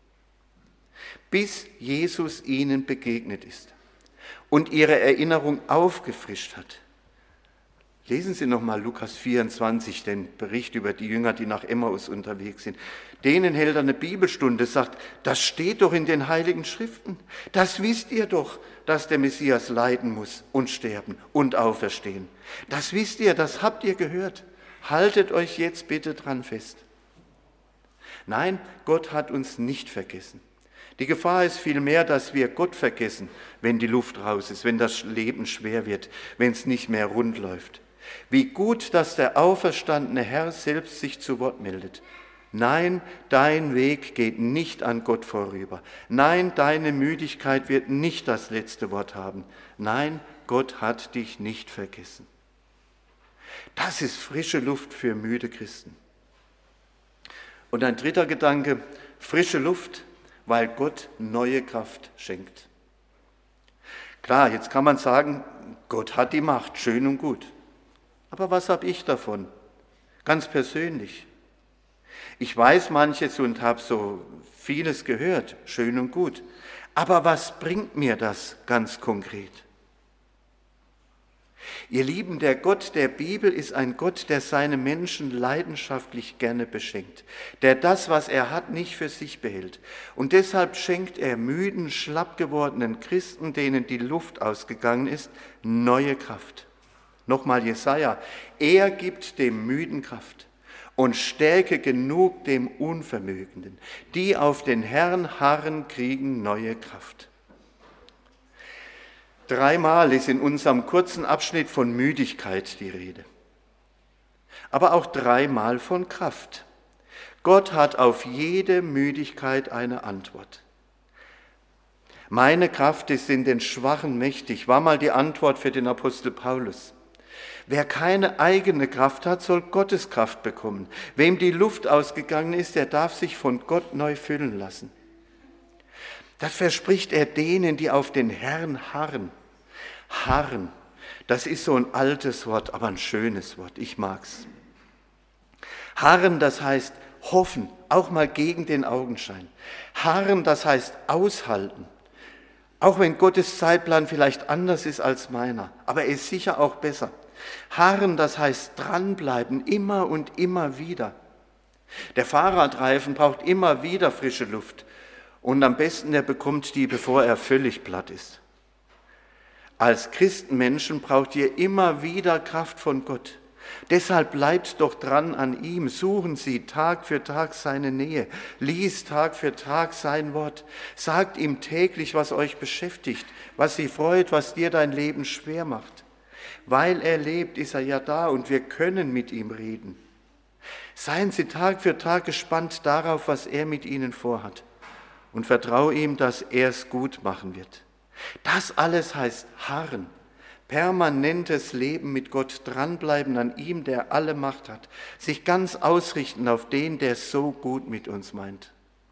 bis Jesus ihnen begegnet ist und ihre Erinnerung aufgefrischt hat. Lesen Sie nochmal Lukas 24, den Bericht über die Jünger, die nach Emmaus unterwegs sind. Denen hält er eine Bibelstunde, sagt, das steht doch in den Heiligen Schriften. Das wisst ihr doch, dass der Messias leiden muss und sterben und auferstehen. Das wisst ihr, das habt ihr gehört. Haltet euch jetzt bitte dran fest. Nein, Gott hat uns nicht vergessen. Die Gefahr ist vielmehr, dass wir Gott vergessen, wenn die Luft raus ist, wenn das Leben schwer wird, wenn es nicht mehr rund läuft. Wie gut, dass der auferstandene Herr selbst sich zu Wort meldet. Nein, dein Weg geht nicht an Gott vorüber. Nein, deine Müdigkeit wird nicht das letzte Wort haben. Nein, Gott hat dich nicht vergessen. Das ist frische Luft für müde Christen. Und ein dritter Gedanke, frische Luft, weil Gott neue Kraft schenkt. Klar, jetzt kann man sagen, Gott hat die Macht, schön und gut. Aber was habe ich davon? Ganz persönlich. Ich weiß manches und habe so vieles gehört, schön und gut. Aber was bringt mir das ganz konkret? Ihr Lieben, der Gott der Bibel ist ein Gott, der seine Menschen leidenschaftlich gerne beschenkt, der das, was er hat, nicht für sich behält. Und deshalb schenkt er müden, schlapp gewordenen Christen, denen die Luft ausgegangen ist, neue Kraft. Nochmal Jesaja, er gibt dem Müden Kraft und Stärke genug dem Unvermögenden. Die auf den Herrn harren, kriegen neue Kraft. 3-mal ist in unserem kurzen Abschnitt von Müdigkeit die Rede, aber auch 3-mal von Kraft. Gott hat auf jede Müdigkeit eine Antwort. Meine Kraft ist in den Schwachen mächtig, war mal die Antwort für den Apostel Paulus. Wer keine eigene Kraft hat, soll Gottes Kraft bekommen. Wem die Luft ausgegangen ist, der darf sich von Gott neu füllen lassen. Das verspricht er denen, die auf den Herrn harren. Harren, das ist so ein altes Wort, aber ein schönes Wort, ich mag's. Harren, das heißt hoffen, auch mal gegen den Augenschein. Harren, das heißt aushalten. Auch wenn Gottes Zeitplan vielleicht anders ist als meiner, aber er ist sicher auch besser. Harren, das heißt dranbleiben, immer und immer wieder. Der Fahrradreifen braucht immer wieder frische Luft und am besten er bekommt die, bevor er völlig platt ist. Als Christenmenschen braucht ihr immer wieder Kraft von Gott. Deshalb bleibt doch dran an ihm, suchen Sie Tag für Tag seine Nähe, liest Tag für Tag sein Wort, sagt ihm täglich, was euch beschäftigt, was Sie freut, was dir dein Leben schwer macht. Weil er lebt, ist er ja da und wir können mit ihm reden. Seien Sie Tag für Tag gespannt darauf, was er mit Ihnen vorhat und vertraue ihm, dass er es gut machen wird. Das alles heißt harren, Permanentes Leben mit Gott, dranbleiben an ihm, der alle Macht hat, sich ganz ausrichten auf den, der so gut mit uns meint.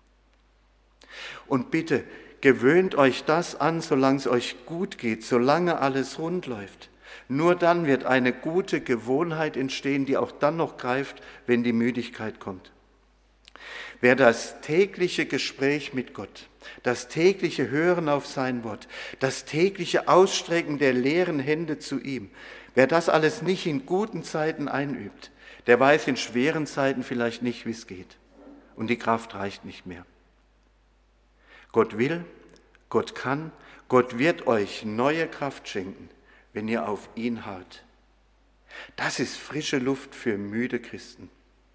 Und bitte, gewöhnt euch das an, solange es euch gut geht, solange alles rund läuft. Nur dann wird eine gute Gewohnheit entstehen, die auch dann noch greift, wenn die Müdigkeit kommt. Wer das tägliche Gespräch mit Gott, das tägliche Hören auf sein Wort, das tägliche Ausstrecken der leeren Hände zu ihm, wer das alles nicht in guten Zeiten einübt, der weiß in schweren Zeiten vielleicht nicht, wie es geht. Und die Kraft reicht nicht mehr. Gott will, Gott kann, Gott wird euch neue Kraft schenken, wenn ihr auf ihn harrt. Das ist frische Luft für müde Christen.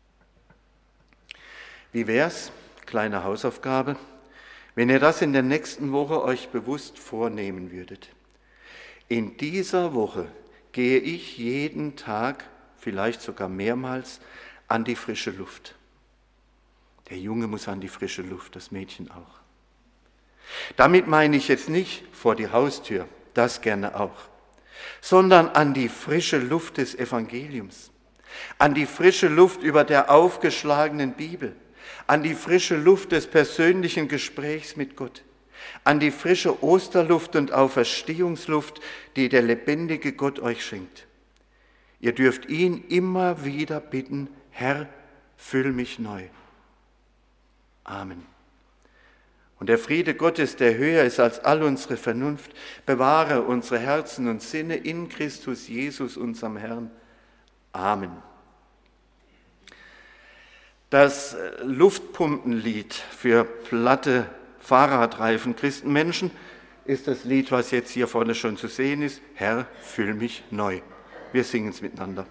Wie wär's, kleine Hausaufgabe, wenn ihr das in der nächsten Woche euch bewusst vornehmen würdet? In dieser Woche gehe ich jeden Tag, vielleicht sogar mehrmals, an die frische Luft. Der Junge muss an die frische Luft, das Mädchen auch. Damit meine ich jetzt nicht vor die Haustür, das gerne auch, sondern an die frische Luft des Evangeliums, an die frische Luft über der aufgeschlagenen Bibel, an die frische Luft des persönlichen Gesprächs mit Gott, an die frische Osterluft und Auferstehungsluft, die der lebendige Gott euch schenkt. Ihr dürft ihn immer wieder bitten, Herr, füll mich neu. Amen. Und der Friede Gottes, der höher ist als all unsere Vernunft, bewahre unsere Herzen und Sinne in Christus Jesus, unserem Herrn. Amen. Das Luftpumpenlied für platte Fahrradreifen Christenmenschen ist das Lied, was jetzt hier vorne schon zu sehen ist. Herr, füll mich neu. Wir singen es miteinander.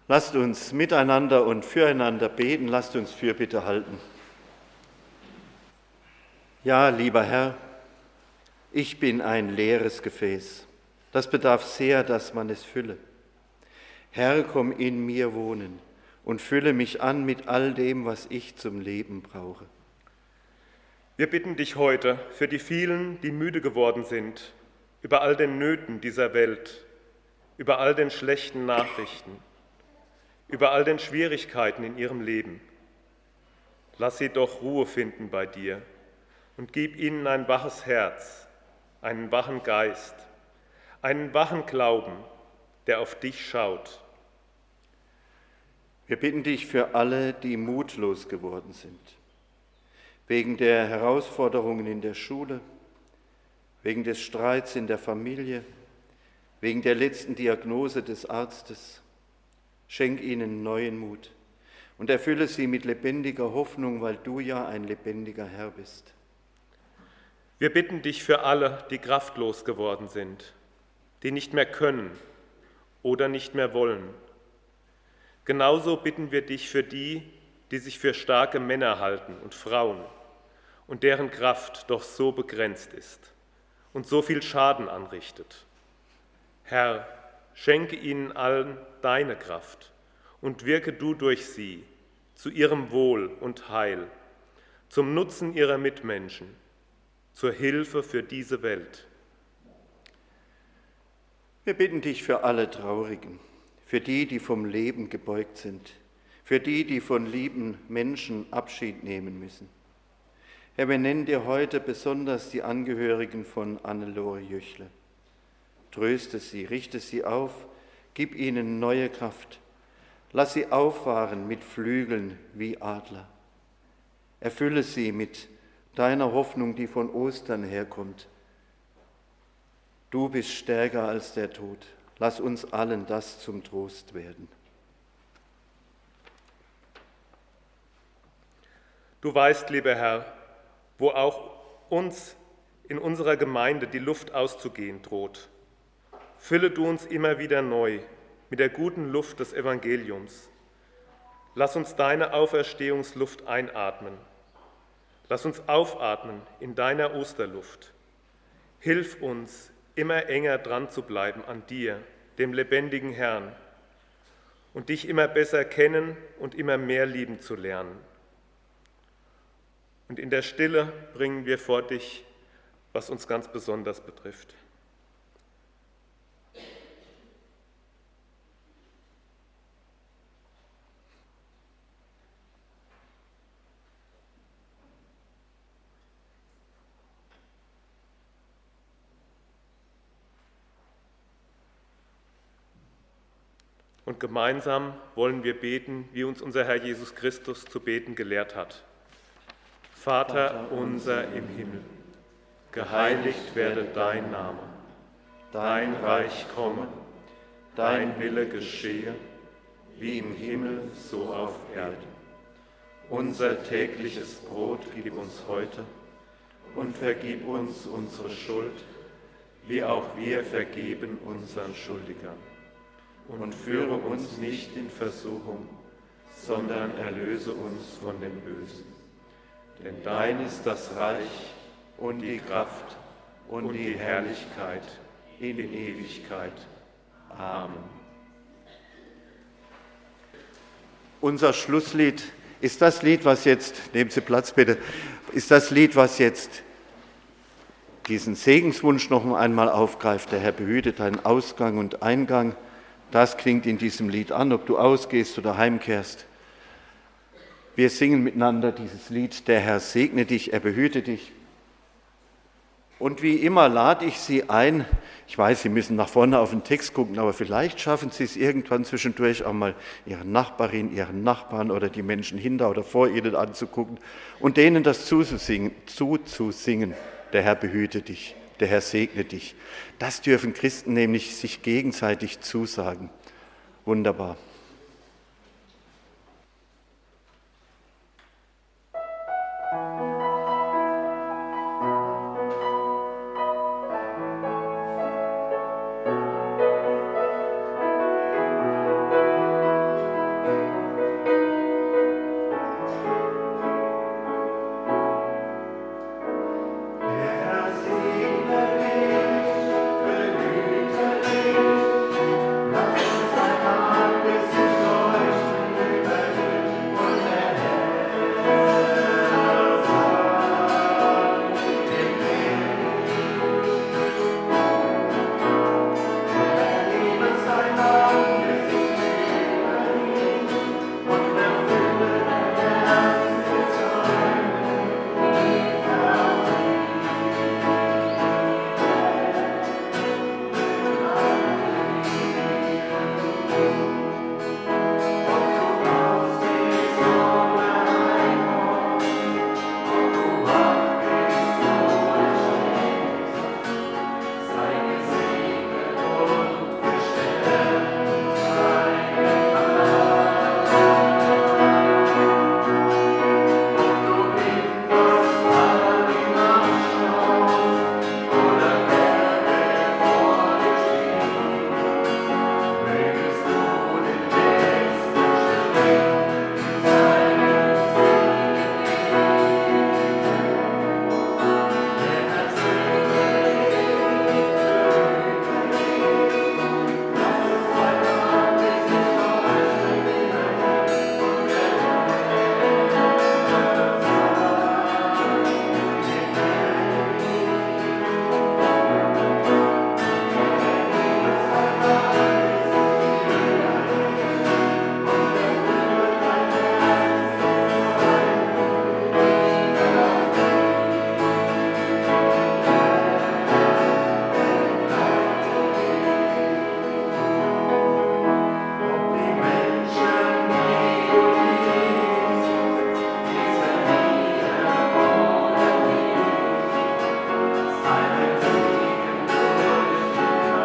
Lasst uns miteinander und füreinander beten, lasst uns Fürbitte halten. Ja, lieber Herr, ich bin ein leeres Gefäß. Das bedarf sehr, dass man es fülle. Herr, komm in mir wohnen und fülle mich an mit all dem, was ich zum Leben brauche. Wir bitten dich heute für die vielen, die müde geworden sind, über all den Nöten dieser Welt, über all den schlechten Nachrichten, über all den Schwierigkeiten in ihrem Leben. Lass sie doch Ruhe finden bei dir und gib ihnen ein waches Herz, einen wachen Geist, einen wachen Glauben, der auf dich schaut. Wir bitten dich für alle, die mutlos geworden sind, wegen der Herausforderungen in der Schule, wegen des Streits in der Familie, wegen der letzten Diagnose des Arztes. Schenk ihnen neuen Mut und erfülle sie mit lebendiger Hoffnung, weil du ja ein lebendiger Herr bist. Wir bitten dich für alle, die kraftlos geworden sind, die nicht mehr können oder nicht mehr wollen. Genauso bitten wir dich für die, die sich für starke Männer halten und Frauen und deren Kraft doch so begrenzt ist und so viel Schaden anrichtet. Herr, schenke ihnen allen deine Kraft und wirke du durch sie zu ihrem Wohl und Heil, zum Nutzen ihrer Mitmenschen, zur Hilfe für diese Welt. Wir bitten dich für alle Traurigen, für die, die vom Leben gebeugt sind, für die, die von lieben Menschen Abschied nehmen müssen. Herr, wir nennen dir heute besonders die Angehörigen von Annelore Jöchle. Tröste sie, richte sie auf, gib ihnen neue Kraft. Lass sie auffahren mit Flügeln wie Adler. Erfülle sie mit deiner Hoffnung, die von Ostern herkommt. Du bist stärker als der Tod. Lass uns allen das zum Trost werden. Du weißt, lieber Herr, wo auch uns in unserer Gemeinde die Luft auszugehen droht. Fülle du uns immer wieder neu mit der guten Luft des Evangeliums. Lass uns deine Auferstehungsluft einatmen. Lass uns aufatmen in deiner Osterluft. Hilf uns, immer enger dran zu bleiben an dir, dem lebendigen Herrn, und dich immer besser kennen und immer mehr lieben zu lernen. Und in der Stille bringen wir vor dich, was uns ganz besonders betrifft. Und gemeinsam wollen wir beten, wie uns unser Herr Jesus Christus zu beten gelehrt hat. Vater unser im Himmel, geheiligt werde dein Name, dein Reich komme, dein Wille geschehe, wie im Himmel, so auf Erden. Unser tägliches Brot gib uns heute und vergib uns unsere Schuld, wie auch wir vergeben unseren Schuldigern. Und führe uns nicht in Versuchung, sondern erlöse uns von dem Bösen. Denn dein ist das Reich und die Kraft und die Herrlichkeit in Ewigkeit. Amen. Unser Schlusslied ist das Lied, was jetzt, nehmen Sie Platz bitte, ist das Lied, was jetzt diesen Segenswunsch noch einmal aufgreift. Der Herr behüte deinen Ausgang und Eingang. Das klingt in diesem Lied an, ob du ausgehst oder heimkehrst. Wir singen miteinander dieses Lied, der Herr segne dich, er behüte dich. Und wie immer lade ich Sie ein, ich weiß, Sie müssen nach vorne auf den Text gucken, aber vielleicht schaffen Sie es irgendwann zwischendurch auch mal Ihre Nachbarin, Ihren Nachbarn oder die Menschen hinter oder vor Ihnen anzugucken und denen das zuzusingen. Der Herr behüte dich, der Herr segne dich. Das dürfen Christen nämlich sich gegenseitig zusagen. Wunderbar.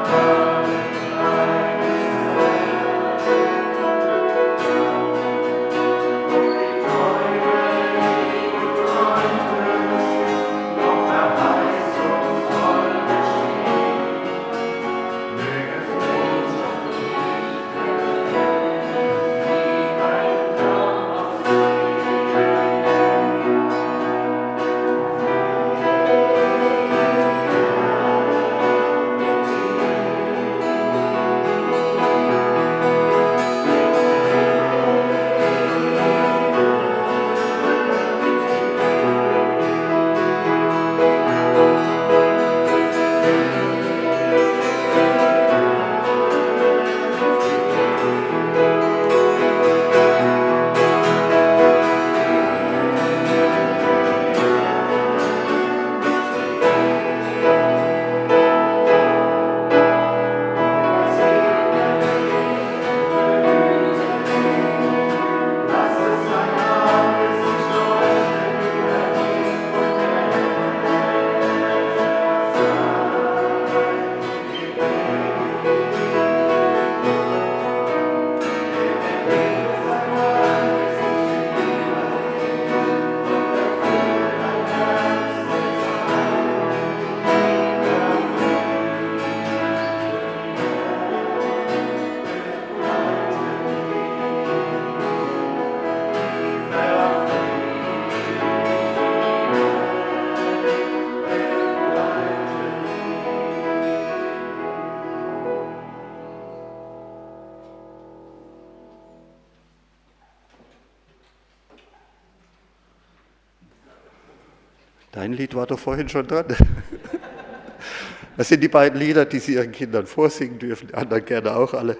Dein Lied war doch vorhin schon dran. Das sind die beiden Lieder, die Sie Ihren Kindern vorsingen dürfen, die anderen gerne auch alle.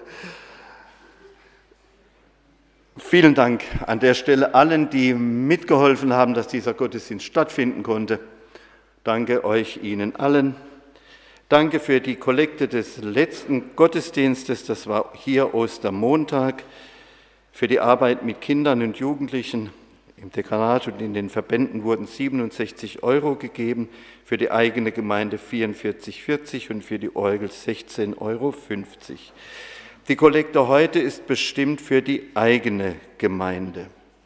Vielen Dank an der Stelle allen, die mitgeholfen haben, dass dieser Gottesdienst stattfinden konnte. Danke euch Ihnen allen. Danke für die Kollekte des letzten Gottesdienstes, das war hier Ostermontag, für die Arbeit mit Kindern und Jugendlichen. Im Dekanat und in den Verbänden wurden 67 € gegeben, für die eigene Gemeinde 44,40 und für die Orgel 16,50 €. Die Kollekte heute ist bestimmt für die eigene Gemeinde.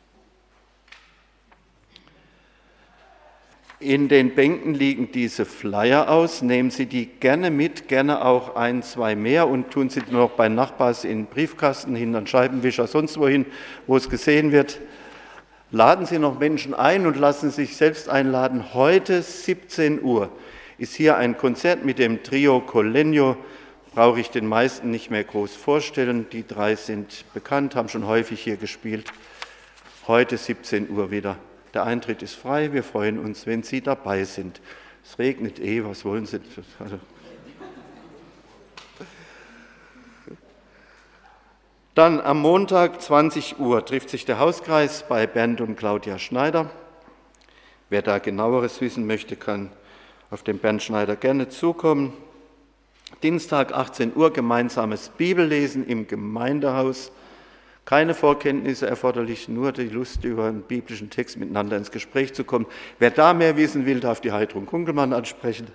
In den Bänken liegen diese Flyer aus. Nehmen Sie die gerne mit, gerne auch 1, 2 mehr und tun Sie die noch bei Nachbars in den Briefkasten, hinter den Scheibenwischer, sonst wohin, wo es gesehen wird. Laden Sie noch Menschen ein und lassen Sie sich selbst einladen. Heute 17 Uhr ist hier ein Konzert mit dem Trio Collegno. Brauche ich den meisten nicht mehr groß vorstellen. Die 3 sind bekannt, haben schon häufig hier gespielt. Heute 17 Uhr wieder. Der Eintritt ist frei. Wir freuen uns, wenn Sie dabei sind. Es regnet was wollen Sie? Dann am Montag 20 Uhr trifft sich der Hauskreis bei Bernd und Claudia Schneider. Wer da genaueres wissen möchte, kann auf den Bernd Schneider gerne zukommen. Dienstag 18 Uhr gemeinsames Bibellesen im Gemeindehaus. Keine Vorkenntnisse erforderlich, nur die Lust, über einen biblischen Text miteinander ins Gespräch zu kommen. Wer da mehr wissen will, darf die Heidrun Kunkelmann ansprechen.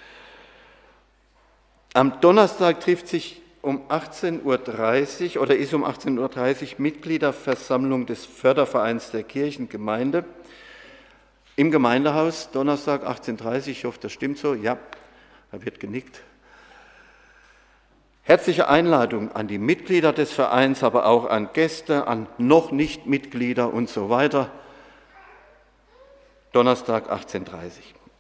Am Donnerstag trifft sich um 18:30 Uhr oder ist um 18:30 Uhr Mitgliederversammlung des Fördervereins der Kirchengemeinde im Gemeindehaus, Donnerstag 18:30 Uhr. Ich hoffe, das stimmt so. Ja, da wird genickt. Herzliche Einladung an die Mitglieder des Vereins, aber auch an Gäste, an noch nicht Mitglieder und so weiter. Donnerstag 18:30 Uhr.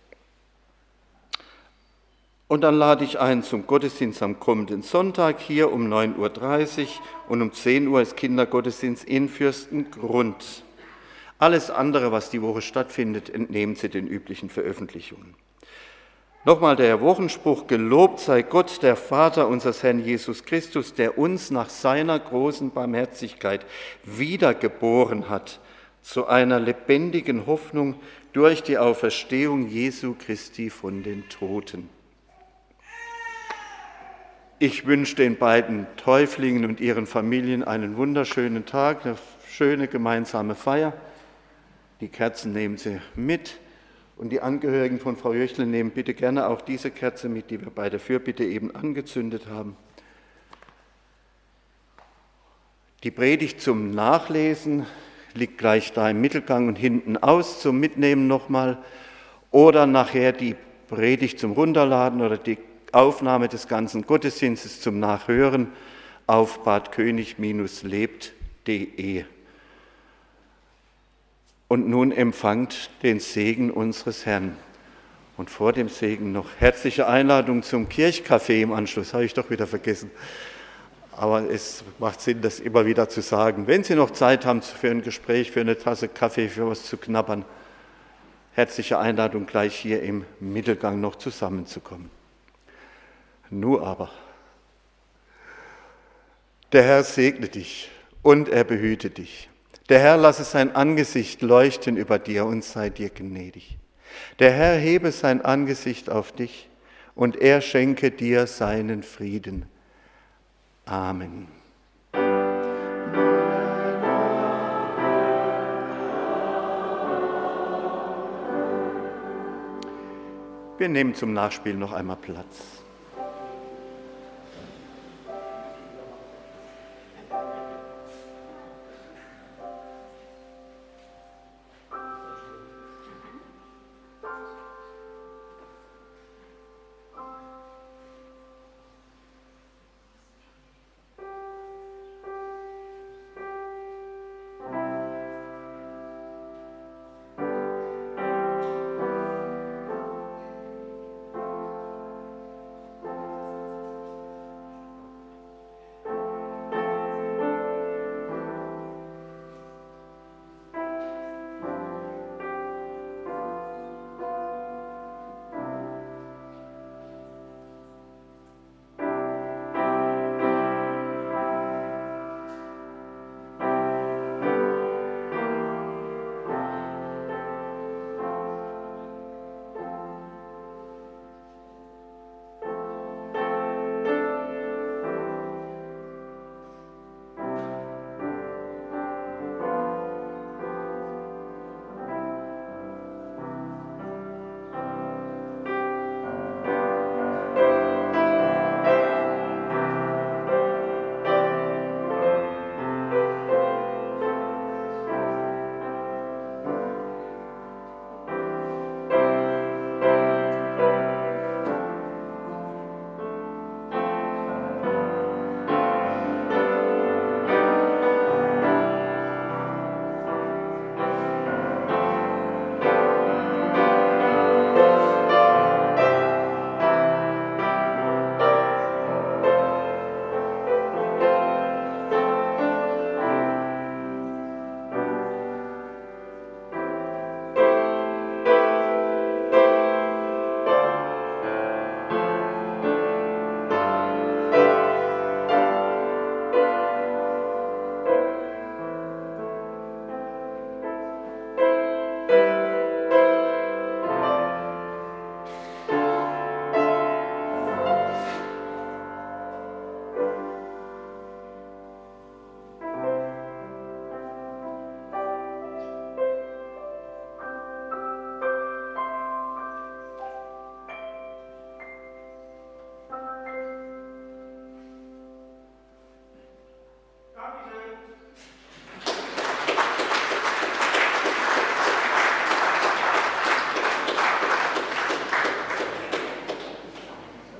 Und dann lade ich ein zum Gottesdienst am kommenden Sonntag hier um 9:30 Uhr und um 10 Uhr ist Kindergottesdienst in Fürstengrund. Alles andere, was die Woche stattfindet, entnehmen Sie den üblichen Veröffentlichungen. Nochmal der Wochenspruch: Gelobt sei Gott, der Vater unseres Herrn Jesus Christus, der uns nach seiner großen Barmherzigkeit wiedergeboren hat zu einer lebendigen Hoffnung durch die Auferstehung Jesu Christi von den Toten. Ich wünsche den beiden Täuflingen und ihren Familien einen wunderschönen Tag, eine schöne gemeinsame Feier. Die Kerzen nehmen Sie mit Und die Angehörigen von Frau Jöchle nehmen bitte gerne auch diese Kerze mit, die wir bei der Fürbitte eben angezündet haben. Die Predigt zum Nachlesen liegt gleich da im Mittelgang und hinten aus zum Mitnehmen nochmal. Oder nachher die Predigt zum Runterladen oder die Aufnahme des ganzen Gottesdienstes zum Nachhören auf badkönig-lebt.de. Und nun empfangt den Segen unseres Herrn. Und vor dem Segen noch herzliche Einladung zum Kirchcafé im Anschluss. Habe ich doch wieder vergessen. Aber es macht Sinn, das immer wieder zu sagen. Wenn Sie noch Zeit haben für ein Gespräch, für eine Tasse Kaffee, für was zu knabbern, herzliche Einladung, gleich hier im Mittelgang noch zusammenzukommen. Nur aber, der Herr segne dich und er behüte dich. Der Herr lasse sein Angesicht leuchten über dir und sei dir gnädig. Der Herr hebe sein Angesicht auf dich und er schenke dir seinen Frieden. Amen. Wir nehmen zum Nachspiel noch einmal Platz.